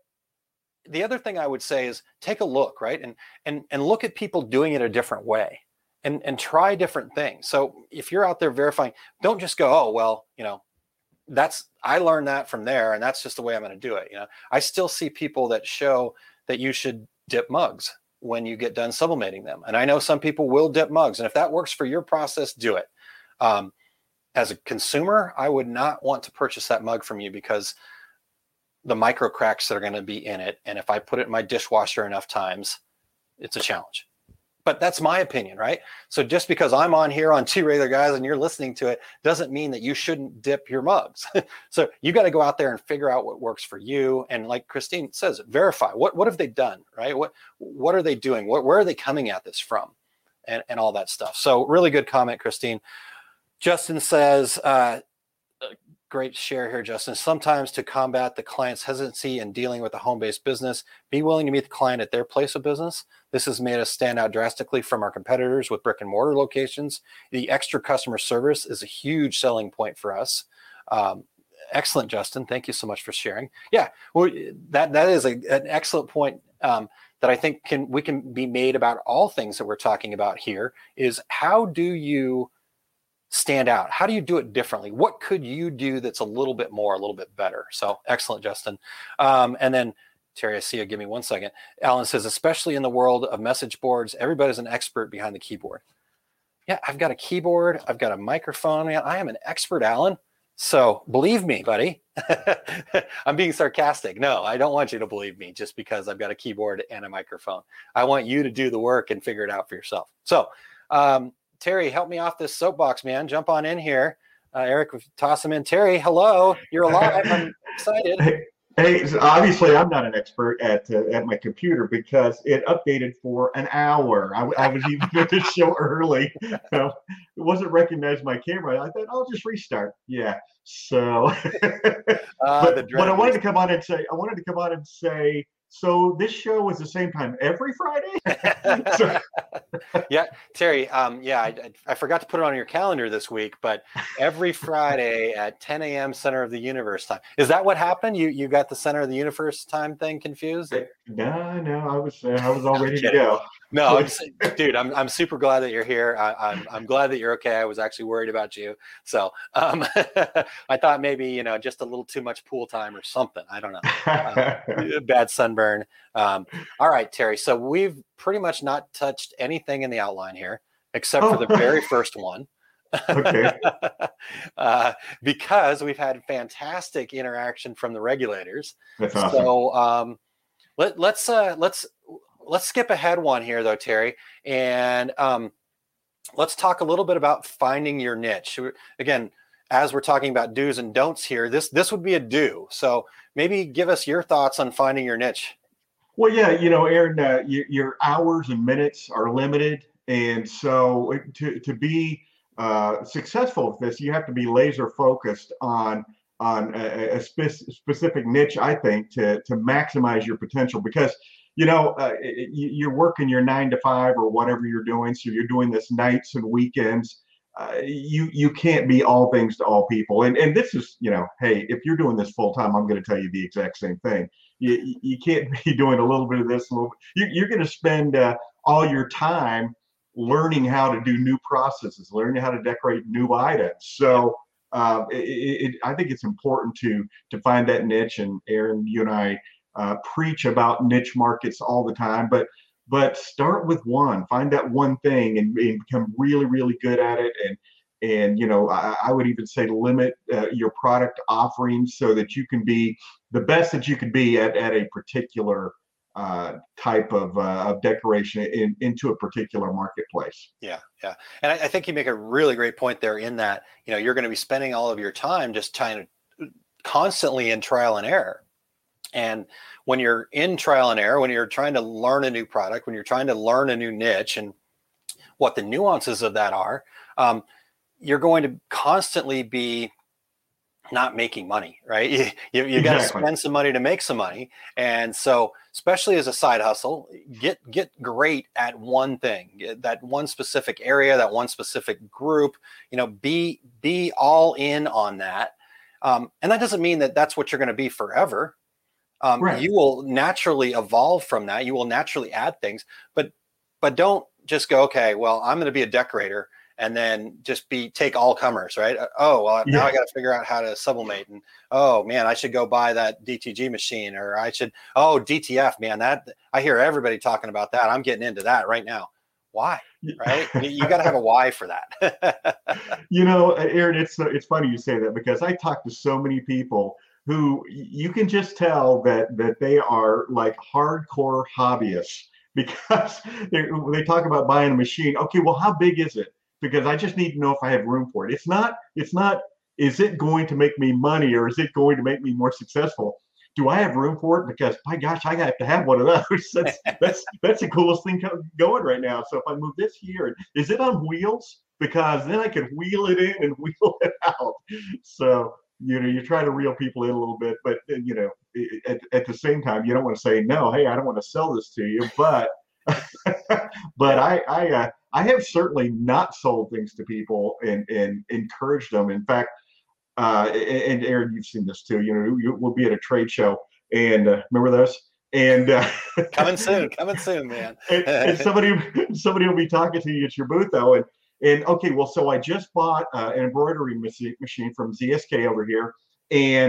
the other thing I would say is take a look, right? And, and, and look at people doing it a different way and, and try different things. So if you're out there verifying, don't just go, oh, well, you know, that's, I learned that from there and that's just the way I'm going to do it. You know, I still see people that show that you should dip mugs when you get done sublimating them. And I know some people will dip mugs, and if that works for your process, do it. Um, as a consumer, I would not want to purchase that mug from you because the micro cracks that are going to be in it. And if I put it in my dishwasher enough times, it's a challenge. But that's my opinion, right? So just because I'm on here on Two Regular Guys and you're listening to it doesn't mean that you shouldn't dip your mugs. So you got to go out there and figure out what works for you. And like Christine says, verify. What what have they done, right? What what are they doing? What, where are they coming at this from? And, and all that stuff. So really good comment, Christine. Justin says, uh, great share here, Justin. Sometimes to combat the client's hesitancy in dealing with a home-based business, be willing to meet the client at their place of business. This has made us stand out drastically from our competitors with brick and mortar locations. The extra customer service is a huge selling point for us. Um, excellent, Justin. Thank you so much for sharing. Yeah, well, that that is a, an excellent point um, that I think can we can be made about all things that we're talking about here. Is how do you stand out? How do you do it differently? What could you do that's a little bit more, a little bit better? So excellent, Justin. Um, and then Terry, I see you. Give me one second. Alan says, especially in the world of message boards, everybody's an expert behind the keyboard. Yeah, I've got a keyboard. I've got a microphone. Man, I am an expert, Alan. So believe me, buddy. I'm being sarcastic. No, I don't want you to believe me just because I've got a keyboard and a microphone. I want you to do the work and figure it out for yourself. So, um, Terry, help me off this soapbox, man. Jump on in here. Uh, Eric, toss him in. Terry, hello. You're alive. I'm excited. Hey, hey, so obviously, I'm not an expert at uh, at my computer because it updated for an hour. I, I was even at the show early. You know, it wasn't recognized my camera. I thought, I'll just restart. Yeah. So, uh, but, but I wanted to come on and say, I wanted to come on and say, so this show is the same time every Friday? so, yeah, Terry, um, yeah, I, I forgot to put it on your calendar this week, but every Friday at ten a.m. Center of the Universe time. Is that what happened? You you got the Center of the Universe time thing confused? No, no, I was uh, I was all ready to go. No, I'm, dude, I'm I'm super glad that you're here. I, I'm I'm glad that you're okay. I was actually worried about you, so um, I thought maybe you know just a little too much pool time or something. I don't know. Uh, bad sunburn. Um, all right, Terry. So we've pretty much not touched anything in the outline here, except for the very first one. Okay. uh, because we've had fantastic interaction from the regulators. That's awesome. So um, let let's uh, let's. Let's skip ahead one here, though, Terry, and um, let's talk a little bit about finding your niche. Again, as we're talking about do's and don'ts here, this this would be a do. So maybe give us your thoughts on finding your niche. Well, yeah, you know, Aaron, uh, your, your hours and minutes are limited, and so to to be uh, successful with this, you have to be laser focused on on a, a spe- specific niche. I think to to maximize your potential because. You know, uh, you're working your nine to five or whatever you're doing. So you're doing this nights and weekends. Uh, you you can't be all things to all people. And and this is, you know, hey, if you're doing this full time, I'm going to tell you the exact same thing. You you can't be doing a little bit of this, a little. You, you're going to spend uh, all your time learning how to do new processes, learning how to decorate new items. So uh, it, it, I think it's important to to find that niche. And Aaron, you and I. Uh, preach about niche markets all the time, but but start with one. Find that one thing and, and become really, really good at it. And and you know, I, I would even say limit uh, your product offerings so that you can be the best that you can be at, at a particular uh, type of uh, of decoration in, into a particular marketplace. Yeah, yeah, and I, I think you make a really great point there. In that, you know, you're going to be spending all of your time just trying to constantly in trial and error. And when you're in trial and error, when you're trying to learn a new product, when you're trying to learn a new niche and what the nuances of that are, um, you're going to constantly be not making money, right? You, you, you got to Exactly. spend some money to make some money. And so, especially as a side hustle, get get great at one thing, that one specific area, that one specific group, you know, be, be all in on that. Um, and that doesn't mean that that's what you're going to be forever. Um, Right. You will naturally evolve from that. You will naturally add things, but but don't just go, okay, well, I'm going to be a decorator and then just be take all comers, right? Oh, well, now Yeah. I got to figure out how to sublimate, and oh man, I should go buy that D T G machine, or I should oh D T F, man, that I hear everybody talking about that. I'm getting into that right now. Why? Right? you you got to have a why for that. You know, Aaron, it's it's funny you say that because I talk to so many people who you can just tell that that they are like hardcore hobbyists because they they talk about buying a machine. Okay, well, how big is it? Because I just need to know if I have room for it. It's not. It's not. Is it going to make me money or is it going to make me more successful? Do I have room for it? Because my gosh, I have to have one of those. That's that's that's the coolest thing going right now. So if I move this here, is it on wheels? Because then I can wheel it in and wheel it out. So. You know, you try to reel people in a little bit, but you know, at, at the same time, you don't want to say no. Hey, I don't want to sell this to you, but but I I uh, I have certainly not sold things to people and and encouraged them. In fact, uh, and, and Aaron, you've seen this too. You know, you, we'll be at a trade show, and uh, remember those. And uh, coming soon, coming soon, man. and, and somebody somebody will be talking to you at your booth though, and. And okay, well, so I just bought uh, an embroidery machine from Z S K over here, and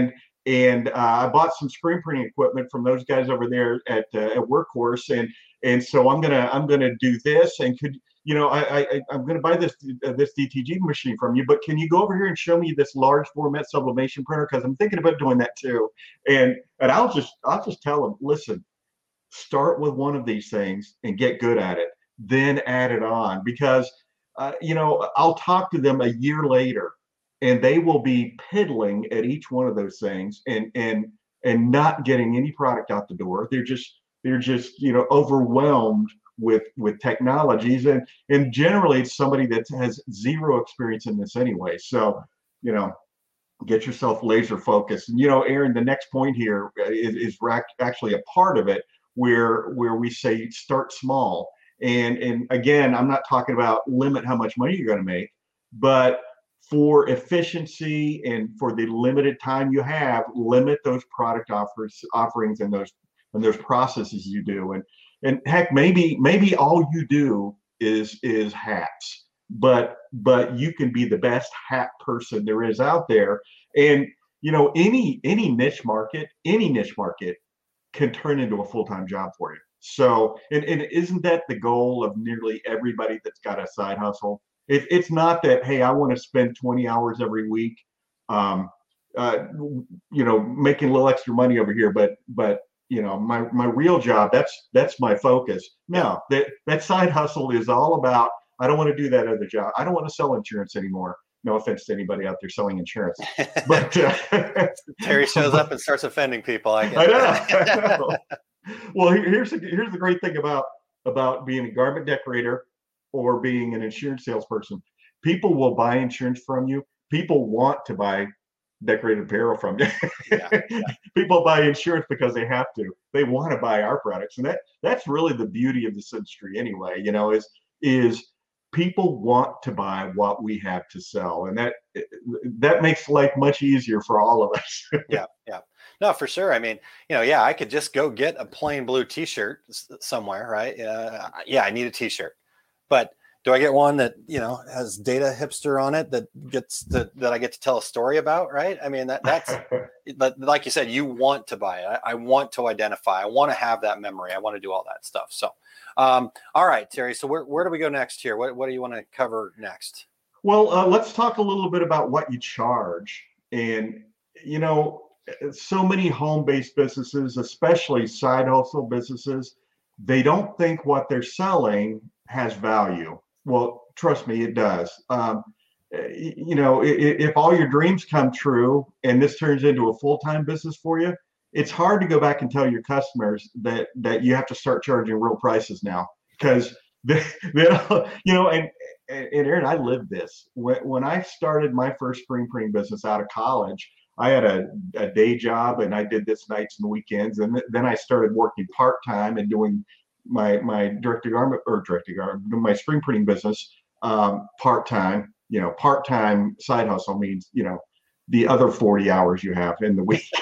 and uh, I bought some screen printing equipment from those guys over there at uh, at Workhorse, and and so I'm gonna I'm gonna do this, and could you know I, I I'm gonna buy this uh, this D T G machine from you, but can you go over here and show me this large format sublimation printer, because I'm thinking about doing that too, and and I'll just I'll just tell them, listen, start with one of these things and get good at it, then add it on, because uh, you know I'll talk to them a year later, and they will be piddling at each one of those things and and and not getting any product out the door. They're just they're just you know overwhelmed with with technologies, and and generally it's somebody that has zero experience in this anyway. So you know get yourself laser focused. And you know Aaron, the next point here is, is actually a part of it, where where we say start small. And and again, I'm not talking about limit how much money you're going to make, but for efficiency and for the limited time you have, limit those product offers offerings and those and those processes you do. And and heck, maybe maybe all you do is is hats, but but you can be the best hat person there is out there. And you know any any niche market, any niche market can turn into a full-time job for you. So, and, and isn't that the goal of nearly everybody that's got a side hustle? It, it's not that, hey, I want to spend twenty hours every week, um, uh, you know, making a little extra money over here, but, but, you know, my, my real job, that's, that's my focus. No, that, that side hustle is all about, I don't want to do that other job. I don't want to sell insurance anymore. No offense to anybody out there selling insurance, but uh, Terry shows up and starts offending people. I guess. I know. I know. Well, here's the, here's the great thing about about being a garment decorator or being an insurance salesperson. People will buy insurance from you. People want to buy decorated apparel from you. Yeah, yeah. People buy insurance because they have to. They want to buy our products, and that that's really the beauty of this industry, anyway. You know, is is people want to buy what we have to sell, and that that makes life much easier for all of us. Yeah, yeah. No, for sure. I mean, you know, yeah, I could just go get a plain blue T-shirt somewhere, right? Uh, yeah, I need a T-shirt, but do I get one that you know has Data Hipster on it that gets the, that I get to tell a story about, right? I mean, that that's but like you said, you want to buy it. I, I want to identify. I want to have that memory. I want to do all that stuff. So, um, all right, Terry. So where where do we go next here? What what do you want to cover next? Well, uh, let's talk a little bit about what you charge. And you know, so many home-based businesses, especially side hustle businesses, they don't think what they're selling has value. Well, trust me, it does. Um, you know, if, if all your dreams come true and this turns into a full-time business for you, it's hard to go back and tell your customers that that you have to start charging real prices now, because they, they you know, and and Aaron, I lived this when when I started my first screen printing business out of college. I had a, a day job and I did this nights and weekends, and th- then I started working part time and doing my my direct to garment or direct to garment my screen printing business um, part time. You know, part time side hustle means you know the other forty hours you have in the week.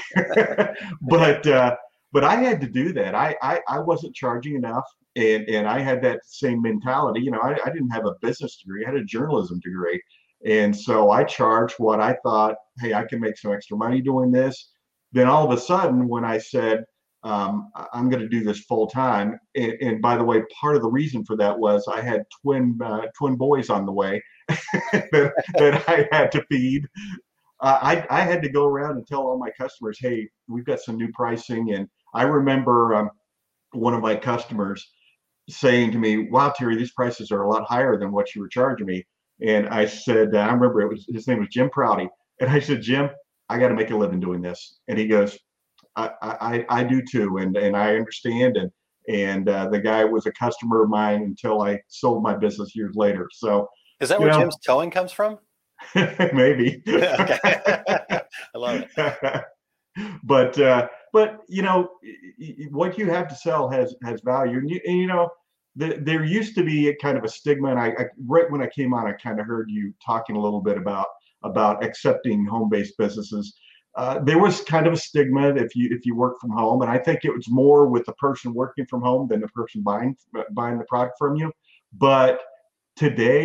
but uh, but I had to do that. I, I I wasn't charging enough, and and I had that same mentality. You know, I, I didn't have a business degree. I had a journalism degree. And so I charged what I thought, hey, I can make some extra money doing this. Then all of a sudden, when I said, um, I'm going to do this full time, and, and by the way, part of the reason for that was I had twin uh, twin boys on the way that, that I had to feed. Uh, I, I had to go around and tell all my customers, hey, we've got some new pricing. And I remember um, one of my customers saying to me, wow, Terry, these prices are a lot higher than what you were charging me. And I said, I remember it was, his name was Jim Prouty. And I said, Jim, I got to make a living doing this. And he goes, I, I, I do too. And, and I understand. And, and uh, the guy was a customer of mine until I sold my business years later. So is that where know, Jim's towing comes from? Maybe. Okay. I love it. But, uh, but, you know, what you have to sell has, has value. And you, and, you know, The, there used to be a kind of a stigma, and I, I right when I came on, I kind of heard you talking a little bit about about accepting home-based businesses. Uh, there was kind of a stigma if you if you work from home, and I think it was more with the person working from home than the person buying buying the product from you. But today,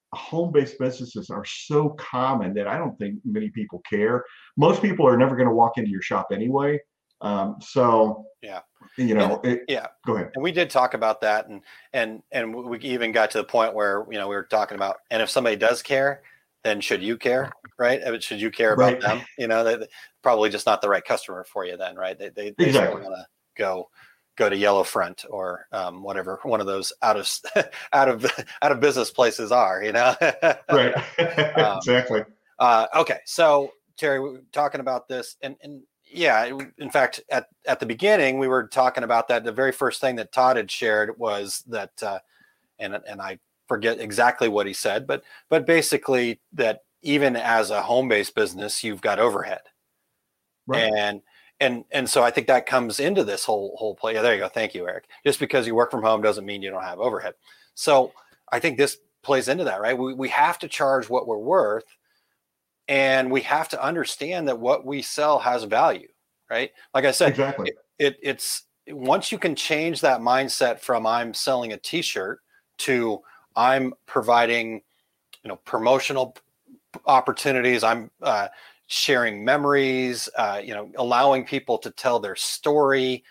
home-based businesses are so common that I don't think many people care. Most people are never going to walk into your shop anyway. Um, so, yeah, you know, and, it, yeah, go ahead. And we did talk about that. And, and, and we even got to the point where, you know, we were talking about, and if somebody does care, then should you care, right? I mean, should you care about Right. them? You know, they, probably just not the right customer for you then, right? They, they, they Exactly. want to go, go to Yellow Front or um, whatever one of those out of out of out of business places are, you know. Right. um, Exactly. Uh, okay, so Terry, we were talking about this, and and yeah, in fact, at at the beginning, we were talking about that. The very first thing that Todd had shared was that, uh, and and I forget exactly what he said, but but basically that even as a home-based business, you've got overhead, Right. and and and so I think that comes into this whole whole play. Yeah, there you go. Thank you, Eric. Just because you work from home doesn't mean you don't have overhead. So I think this plays into that, right? We we have to charge what we're worth. And we have to understand that what we sell has value, right? Like I said, Exactly. it, it, it's once you can change that mindset from I'm selling a T-shirt to I'm providing, you know, promotional opportunities. I'm uh, sharing memories, uh, you know, allowing people to tell their story.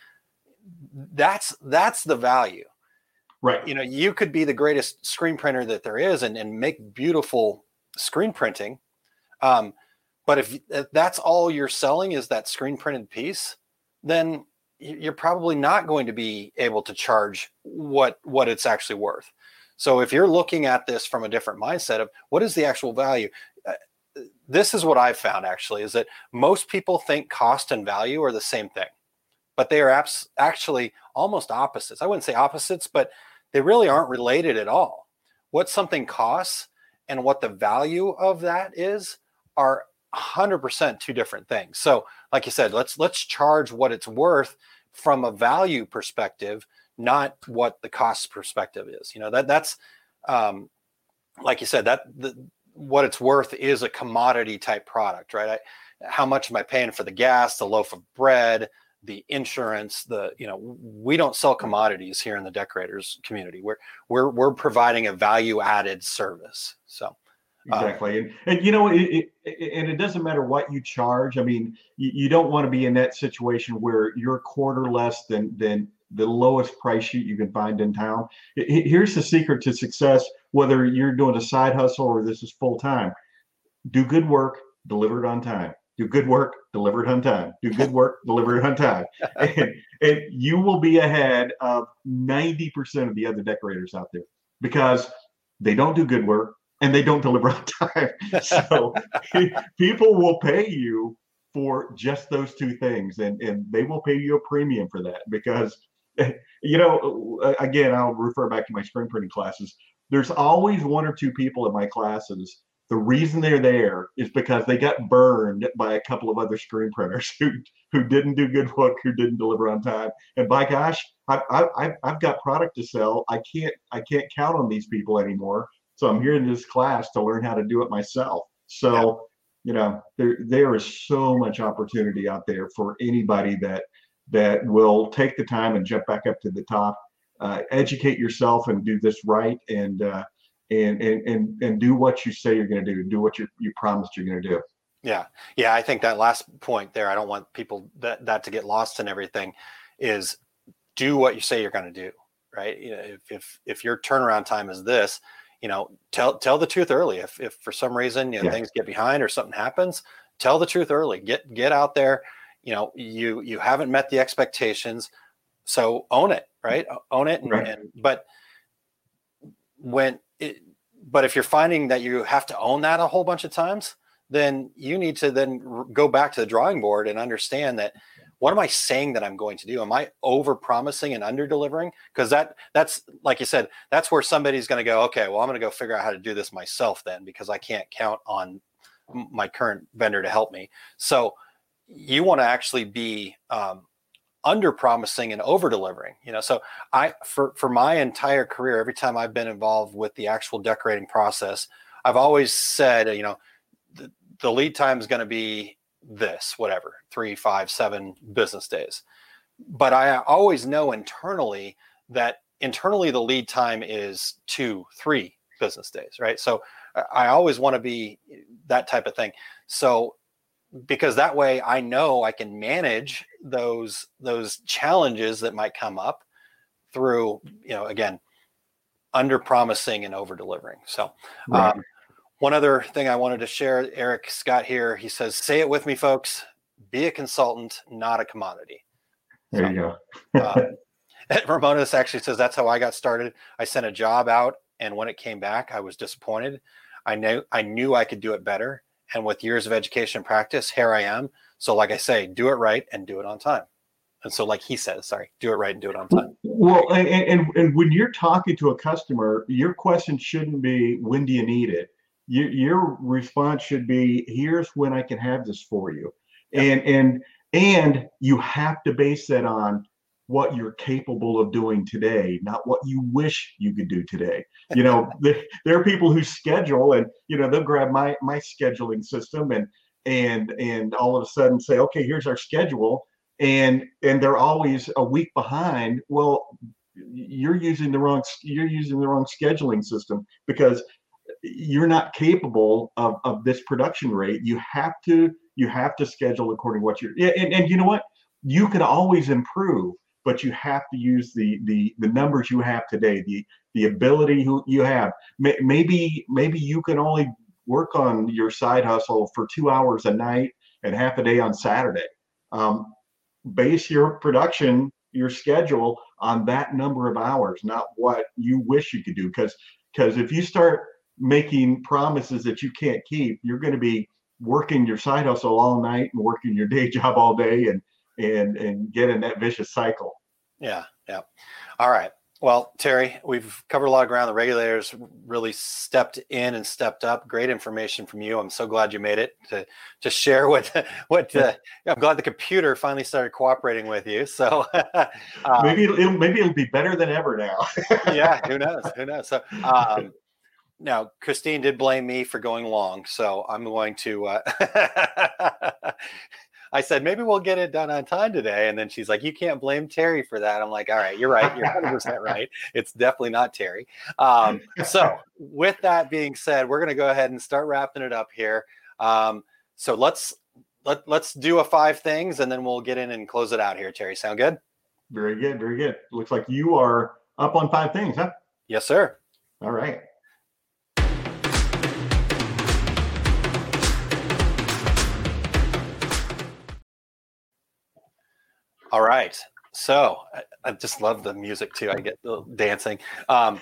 That's that's the value. Right. You know, you could be the greatest screen printer that there is and, and make beautiful screen printing. Um, but if, if that's all you're selling is that screen printed piece, then you're probably not going to be able to charge what, what it's actually worth. So if you're looking at this from a different mindset of what is the actual value, uh, this is what I've found actually is that most people think cost and value are the same thing, but they are abs- actually almost opposites. I wouldn't say opposites, but they really aren't related at all. What something costs and what the value of that is are one hundred percent two different things. So like you said, let's let's charge what it's worth from a value perspective, not what the cost perspective is. You know, that that's um, like you said, that the, what it's worth is a commodity type product, right? I, how much am I paying for the gas, the loaf of bread, the insurance, the, you know, we don't sell commodities here in the decorators community. We're we're we're providing a value added service. So Exactly. And, and you know, it, it, and it doesn't matter what you charge. I mean, you, you don't want to be in that situation where you're a quarter less than, than the lowest price sheet you can find in town. It, here's the secret to success, whether you're doing a side hustle or this is full time. Do good work, deliver it on time. Do good work, deliver it on time. Do good work, deliver it on time. And, and you will be ahead of ninety percent of the other decorators out there because they don't do good work and they don't deliver on time. So people will pay you for just those two things, and, and they will pay you a premium for that because, you know, again, I'll refer back to my screen printing classes. There's always one or two people in my classes. The reason they're there is because they got burned by a couple of other screen printers who, who didn't do good work, who didn't deliver on time. And by gosh, I, I, I've got product to sell. I can't I can't count on these people anymore. So I'm here in this class to learn how to do it myself. So, yeah. you know, there there is so much opportunity out there for anybody that that will take the time and jump back up to the top, uh, educate yourself and do this right, and uh, and and and and do what you say you're going to do. Do what you you promised you're going to do. Yeah, yeah. I think that last point there, I don't want people that that to get lost in everything. Is do what you say you're going to do, right? You know, if if if your turnaround time is this. You know, tell tell the truth early. If if for some reason you know, yeah. things get behind or something happens, tell the truth early. Get get out there. You know, you you haven't met the expectations, so own it, right? Own it. And, right. and but when it, but if you're finding that you have to own that a whole bunch of times, then you need to then go back to the drawing board and understand that. What am I saying that I'm going to do? Am I over promising and under delivering? Because that that's like you said, that's where somebody's going to go, okay, well, I'm going to go figure out how to do this myself then, because I can't count on my current vendor to help me. So you want to actually be um, under promising and over delivering, you know? So I, for, for my entire career, every time I've been involved with the actual decorating process, I've always said, you know, the, the lead time is going to be this, whatever, three, five, seven business days. But I always know internally that internally the lead time is two, three, business days, right? So I always want to be that type of thing. So because that way I know I can manage those those challenges that might come up through, you know, again, under promising and over delivering. So Right. um, one other thing I wanted to share, Eric Scott here, he says, say it with me, folks, be a consultant, not a commodity. There So, you go. uh, Ramonis actually says that's how I got started. I sent a job out, and when it came back, I was disappointed. I knew I knew I could do it better. And with years of education and practice, here I am. So like I say, do it right and do it on time. And so like he says, sorry, do it right and do it on time. Well, and, and, and when you're talking to a customer, your question shouldn't be, when do you need it? You, your response should be, here's when I can have this for you. Yep. And, and, and you have to base that on what you're capable of doing today, not what you wish you could do today. You know, there, there are people who schedule and, you know, they'll grab my, my scheduling system and, and, and all of a sudden say, okay, here's our schedule. And, and they're always a week behind. Well, you're using the wrong, you're using the wrong scheduling system because you're not capable of, of this production rate. You have to, you have to schedule according to what you're, and, and you know what, you can always improve, but you have to use the, the, the numbers you have today, the, the ability you, you have. Maybe, maybe you can only work on your side hustle for two hours a night and half a day on Saturday. Um, base your production, your schedule on that number of hours, not what you wish you could do. Because because if you start making promises that you can't keep, you're going to be working your side hustle all night and working your day job all day and and and get in that vicious cycle. Yeah, yeah. All right. Well, Terry, we've covered a lot of ground. The regulators really stepped in and stepped up. Great information from you. I'm so glad you made it to to share what what. Uh, I'm glad the computer finally started cooperating with you. So um, maybe it'll maybe it'll be better than ever now. Yeah, who knows? Who knows? So um, now Christine did blame me for going long, so I'm going to. Uh, I said, maybe we'll get it done on time today. And then she's like, you can't blame Terry for that. I'm like, all right, you're right. You're one hundred percent right. It's definitely not Terry. Um, so with that being said, we're going to go ahead and start wrapping it up here. Um, so let's, let, let's do a five things and then we'll get in and close it out here. Terry, sound good? Very good. Very good. Looks like you are up on five things, huh? Yes, sir. All right. All right. So I, I just love the music too. I get the dancing. Um,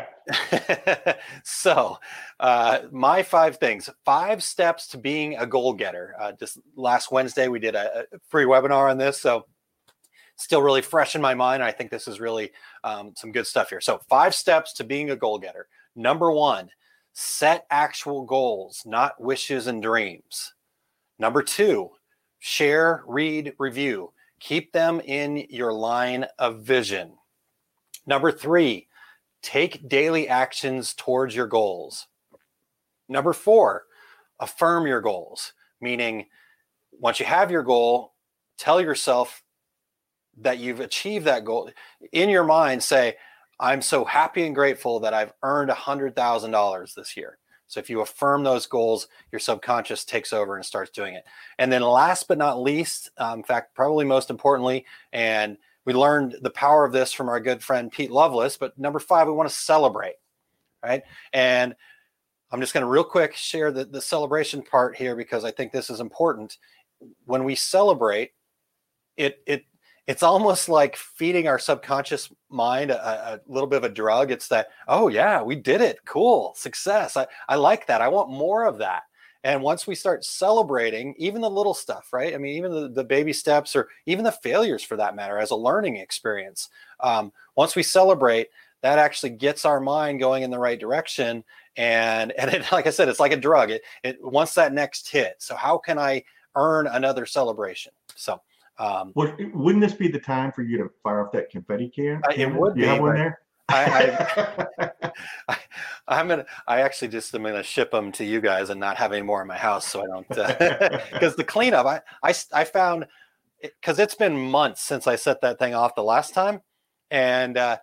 so uh, my five things, five steps to being a goal getter. Uh, just last Wednesday, we did a, a free webinar on this. So still really fresh in my mind. I think this is really um, some good stuff here. So five steps to being a goal getter. Number one, set actual goals, not wishes and dreams. Number two, share, read, review. Keep them in your line of vision. Number three, take daily actions towards your goals. Number four, affirm your goals, meaning once you have your goal, tell yourself that you've achieved that goal. In your mind, say, I'm so happy and grateful that I've earned one hundred thousand dollars this year. So if you affirm those goals, your subconscious takes over and starts doing it. And then last but not least, um, in fact, probably most importantly, and we learned the power of this from our good friend Pete Loveless, but number five, we want to celebrate, right? And I'm just going to real quick share the, the celebration part here because I think this is important. When we celebrate, it it it's almost like feeding our subconscious mind a, a little bit of a drug. It's that, oh yeah, we did it. Cool. Success. I, I like that. I want more of that. And once we start celebrating, even the little stuff, right? I mean, even the, the baby steps or even the failures for that matter as a learning experience. Um, once we celebrate, that actually gets our mind going in the right direction. And, and it, like I said, it's like a drug. It, it wants that next hit. So how can I earn another celebration? So Um, well, wouldn't this be the time for you to fire off that confetti can? Uh, it would Do you be. have one there? I, I, I, I'm gonna. I actually just am gonna ship them to you guys and not have any more in my house, so I don't. Because uh, the cleanup, I, I, I found, because it, it's been months since I set that thing off the last time, and uh,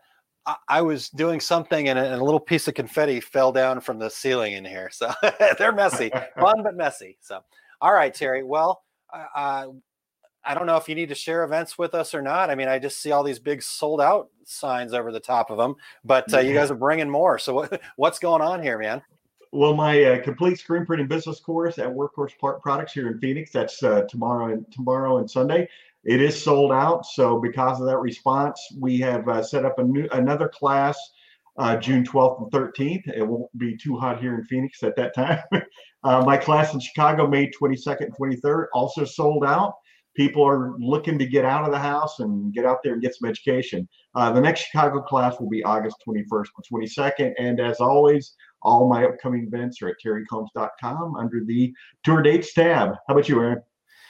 I, I was doing something and a, and a little piece of confetti fell down from the ceiling in here. So they're messy, fun, but messy. So, all right, Terry. Well, uh, I don't know if you need to share events with us or not. I mean, I just see all these big sold out signs over the top of them, but uh, you guys are bringing more. So what, what's going on here, man? Well, my uh, complete screen printing business course at Workhorse Part Products here in Phoenix, that's uh, tomorrow and tomorrow and Sunday. It is sold out. So because of that response, we have uh, set up a new another class uh, June twelfth and thirteenth. It won't be too hot here in Phoenix at that time. uh, my class in Chicago, May twenty-second and twenty-third, also sold out. People are looking to get out of the house and get out there and get some education. Uh, the next Chicago class will be August twenty-first and twenty-second. And as always, all my upcoming events are at terry combs dot com under the tour dates tab. How about you, Aaron?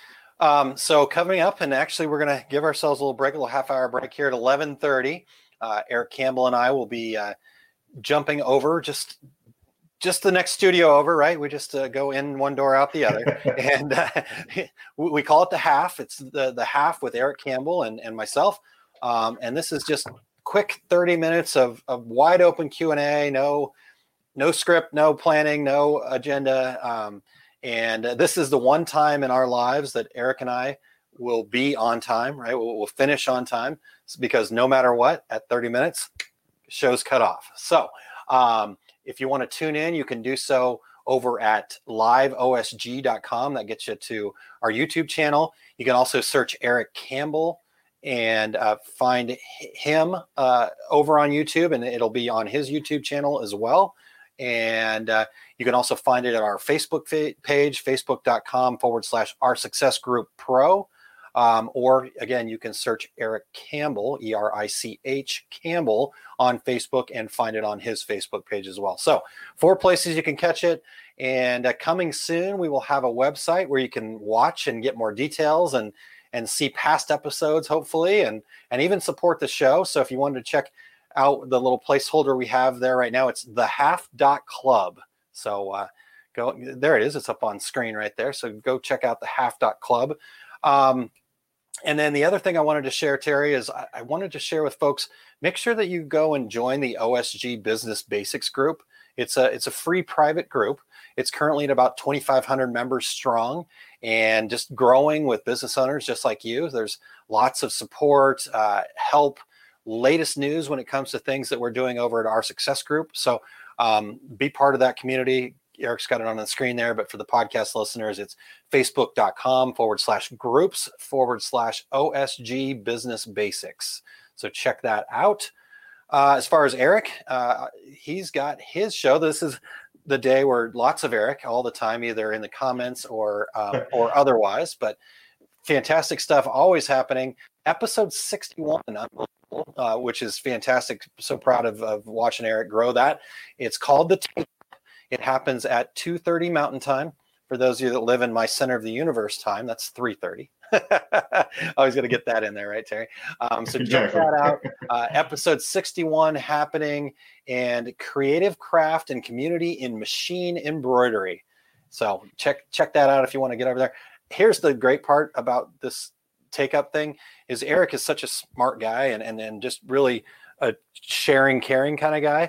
Um, so coming up, and actually we're going to give ourselves a little break, a little half hour break here at eleven thirty. Uh, Eric Campbell and I will be uh, jumping over just just the next studio over, right? We just uh, go in one door, out the other. and uh, we call it the half. It's the, the half with Eric Campbell and, and myself. Um, and this is just quick thirty minutes of, of wide open Q and A, no, no script, no planning, no agenda. Um, and uh, this is the one time in our lives that Eric and I will be on time, right? We'll, we'll finish on time because no matter what, at thirty minutes, show's cut off. So, um, if you want to tune in, you can do so over at live O S G dot com. That gets you to our YouTube channel. You can also search Eric Campbell and uh, find him uh, over on YouTube, and it'll be on his YouTube channel as well. And uh, you can also find it at our Facebook fa- page, facebook.com forward slash our success group pro. Um, or again, you can search Eric Campbell, E R I C H Campbell on Facebook and find it on his Facebook page as well. So four places you can catch it. And uh, coming soon, we will have a website where you can watch and get more details and and see past episodes, hopefully, and and even support the show. So if you wanted to check out the little placeholder we have there right now, it's the half dot club. So uh, go there it is. It's up on screen right there. So go check out the half dot club. Um, And then the other thing I wanted to share, Terry, is I, I wanted to share with folks, make sure that you go and join the O S G Business Basics group. It's a it's a free private group. It's currently at about twenty-five hundred members strong and just growing with business owners just like you. There's lots of support, uh, help, latest news when it comes to things that we're doing over at our Success Group. So um, be part of that community. Eric's got it on the screen there, but for the podcast listeners, it's facebook.com forward slash groups forward slash OSG Business Basics. So check that out. Uh, as far as Eric, uh, he's got his show. This is the day where lots of Eric all the time, either in the comments or um, or otherwise, but fantastic stuff always happening. Episode sixty-one, uh, which is fantastic. So proud of, of watching Eric grow that. It's called The Tape. It happens at two thirty Mountain Time. For those of you that live in my center of the universe time, that's three thirty. Always got to get that in there, right, Terry? Um, so check that out. Uh, episode sixty-one happening, and creative craft and community in machine embroidery. So check check that out if you want to get over there. Here's the great part about this take up thing is Eric is such a smart guy and and, and just really a sharing, caring kind of guy.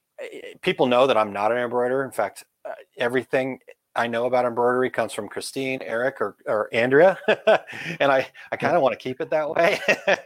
People know that I'm not an embroiderer. In fact, uh, everything I know about embroidery comes from Christine, Eric, or, or Andrea. and I, I kind of want to keep it that way.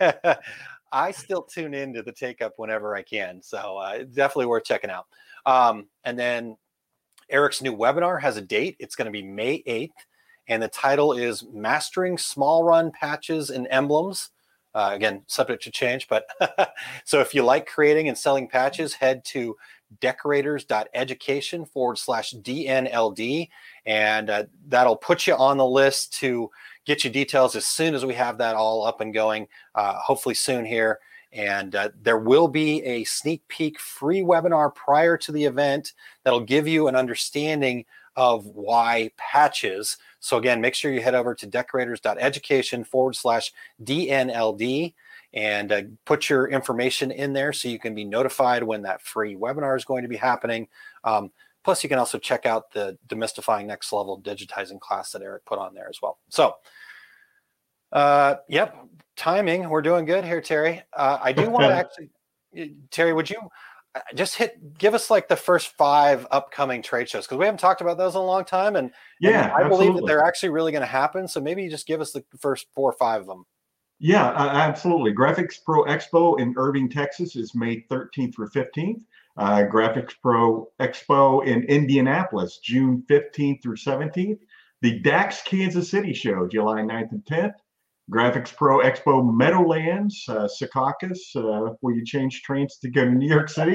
I still tune into the Take Up whenever I can. So uh, definitely worth checking out. Um, and then Eric's new webinar has a date. It's going to be May eighth. And the title is Mastering Small Run Patches and Emblems. Uh, again, subject to change. But so if you like creating and selling patches, head to decorators.education forward slash DNLD. And uh, that'll put you on the list to get you details as soon as we have that all up and going, uh, hopefully soon here. And uh, there will be a sneak peek free webinar prior to the event that'll give you an understanding of why patches. So again, make sure you head over to decorators.education forward slash DNLD and uh, put your information in there so you can be notified when that free webinar is going to be happening. Um, plus, you can also check out the Demystifying Next Level Digitizing class that Eric put on there as well. So, uh, yep, timing, we're doing good here, Terry. Uh, I do want to actually, Terry, would you just hit, give us like the first five upcoming trade shows? Because we haven't talked about those in a long time. And, yeah, and I absolutely. believe that they're actually really going to happen. So maybe you just give us the first four or five of them. Yeah, uh, absolutely. Graphics Pro Expo in Irving, Texas is May thirteenth through fifteenth. Uh, Graphics Pro Expo in Indianapolis, June fifteenth through seventeenth. The DAX Kansas City show, July ninth and tenth. Graphics Pro Expo Meadowlands, uh, Secaucus, uh, where you change trains to go to New York City,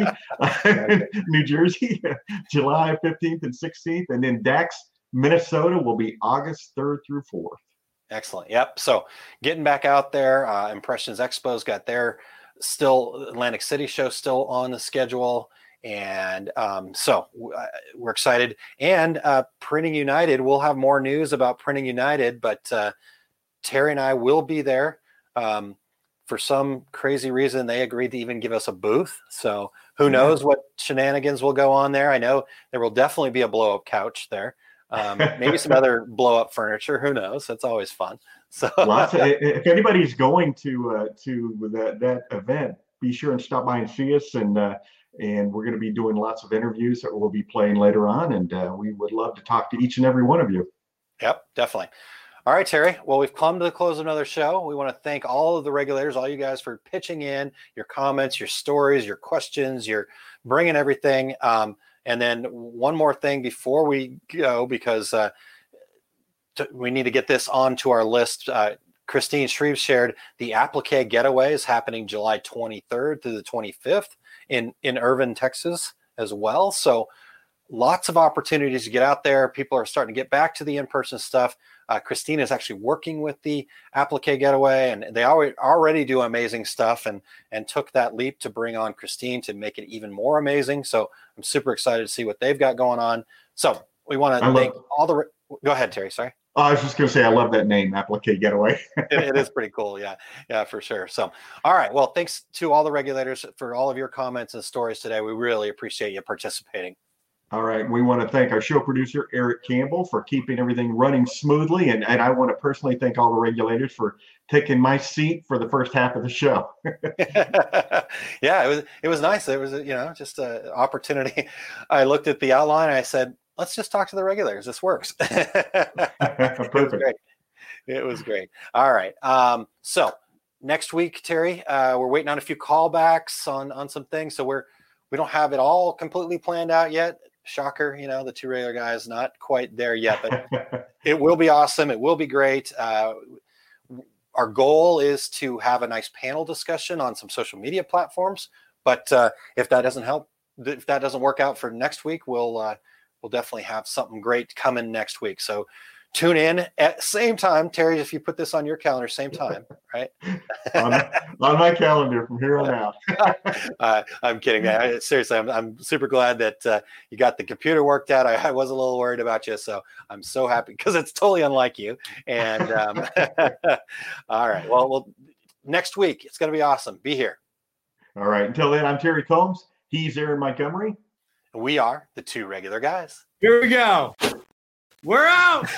New Jersey, July fifteenth and sixteenth. And then DAX Minnesota will be August third through fourth. Excellent. Yep. So getting back out there, uh, Impressions Expo's got their still Atlantic City show still on the schedule. And um, so uh, we're excited. And uh, Printing United, we'll have more news about Printing United, but uh, Terry and I will be there. Um, for some crazy reason, they agreed to even give us a booth. So who knows what shenanigans will go on there. I know there will definitely be a blow-up couch there. Um, maybe some other blow-up furniture. Who knows? That's always fun. So Lots of, if anybody's going to uh, to that, that event, be sure and stop by and see us. And uh, and we're going to be doing lots of interviews that we'll be playing later on. And uh, we would love to talk to each and every one of you. Yep, definitely. All right, Terry. Well, we've come to the close of another show. We want to thank all of the regulators, all you guys for pitching in your comments, your stories, your questions, your bringing everything. Um, and then one more thing before we go, because uh, t- we need to get this onto our list. Uh, Christine Shreve shared the Applique Getaway is happening July twenty-third through the twenty-fifth in, in Irving, Texas as well. So lots of opportunities to get out there. People are starting to get back to the in-person stuff. Uh, Christine is actually working with the Applique Getaway, and they already, already do amazing stuff, and and took that leap to bring on Christine to make it even more amazing. So I'm super excited to see what they've got going on. So we want to thank love, all the re- go ahead, Terry. Sorry. Oh, I was just going to say, I love that name, Applique Getaway. it, it is pretty cool. Yeah. Yeah, for sure. So, all right. Well, thanks to all the regulators for all of your comments and stories today. We really appreciate you participating. All right. We want to thank our show producer, Eric Campbell, for keeping everything running smoothly. And, and I want to personally thank all the regulators for taking my seat for the first half of the show. Yeah, it was it was nice. It was, you know, just an opportunity. I looked at the outline and I said, let's just talk to the regulators. This works. Perfect. It was great. It was great. All right. Um, so next week, Terry, uh, we're waiting on a few callbacks on, on some things. So we're, we don't have it all completely planned out yet. Shocker, you know, the two regular guys, not quite there yet, but it will be awesome. It will be great. Uh, our goal is to have a nice panel discussion on some social media platforms. But uh, if that doesn't help, if that doesn't work out for next week, we'll uh, we'll definitely have something great coming next week. So tune in at same time, Terry, if you put this on your calendar, same time, right? on, on my calendar from here on out. uh, I'm kidding. I, seriously, I'm, I'm super glad that uh, you got the computer worked out. I, I was a little worried about you, so I'm so happy because it's totally unlike you. And um, all right, well, well, next week, it's going to be awesome. Be here. All right. Until then, I'm Terry Combs. He's Aaron Montgomery. And we are the two regular guys. Here we go. We're out.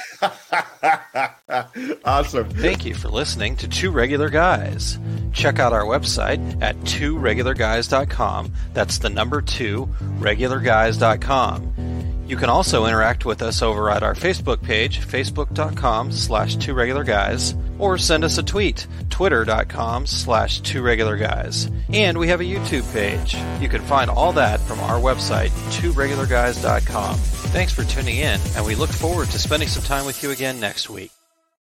Awesome. Thank you for listening to Two Regular Guys. Check out our website at two regular guys dot com. That's the number two, regular guys dot com. You can also interact with us over at our Facebook page, facebook.com slash two regular guys, or send us a tweet, twitter.com slash two regular guys. And we have a YouTube page. You can find all that from our website, two regular guys dot com. Thanks for tuning in, and we look forward to spending some time with you again next week.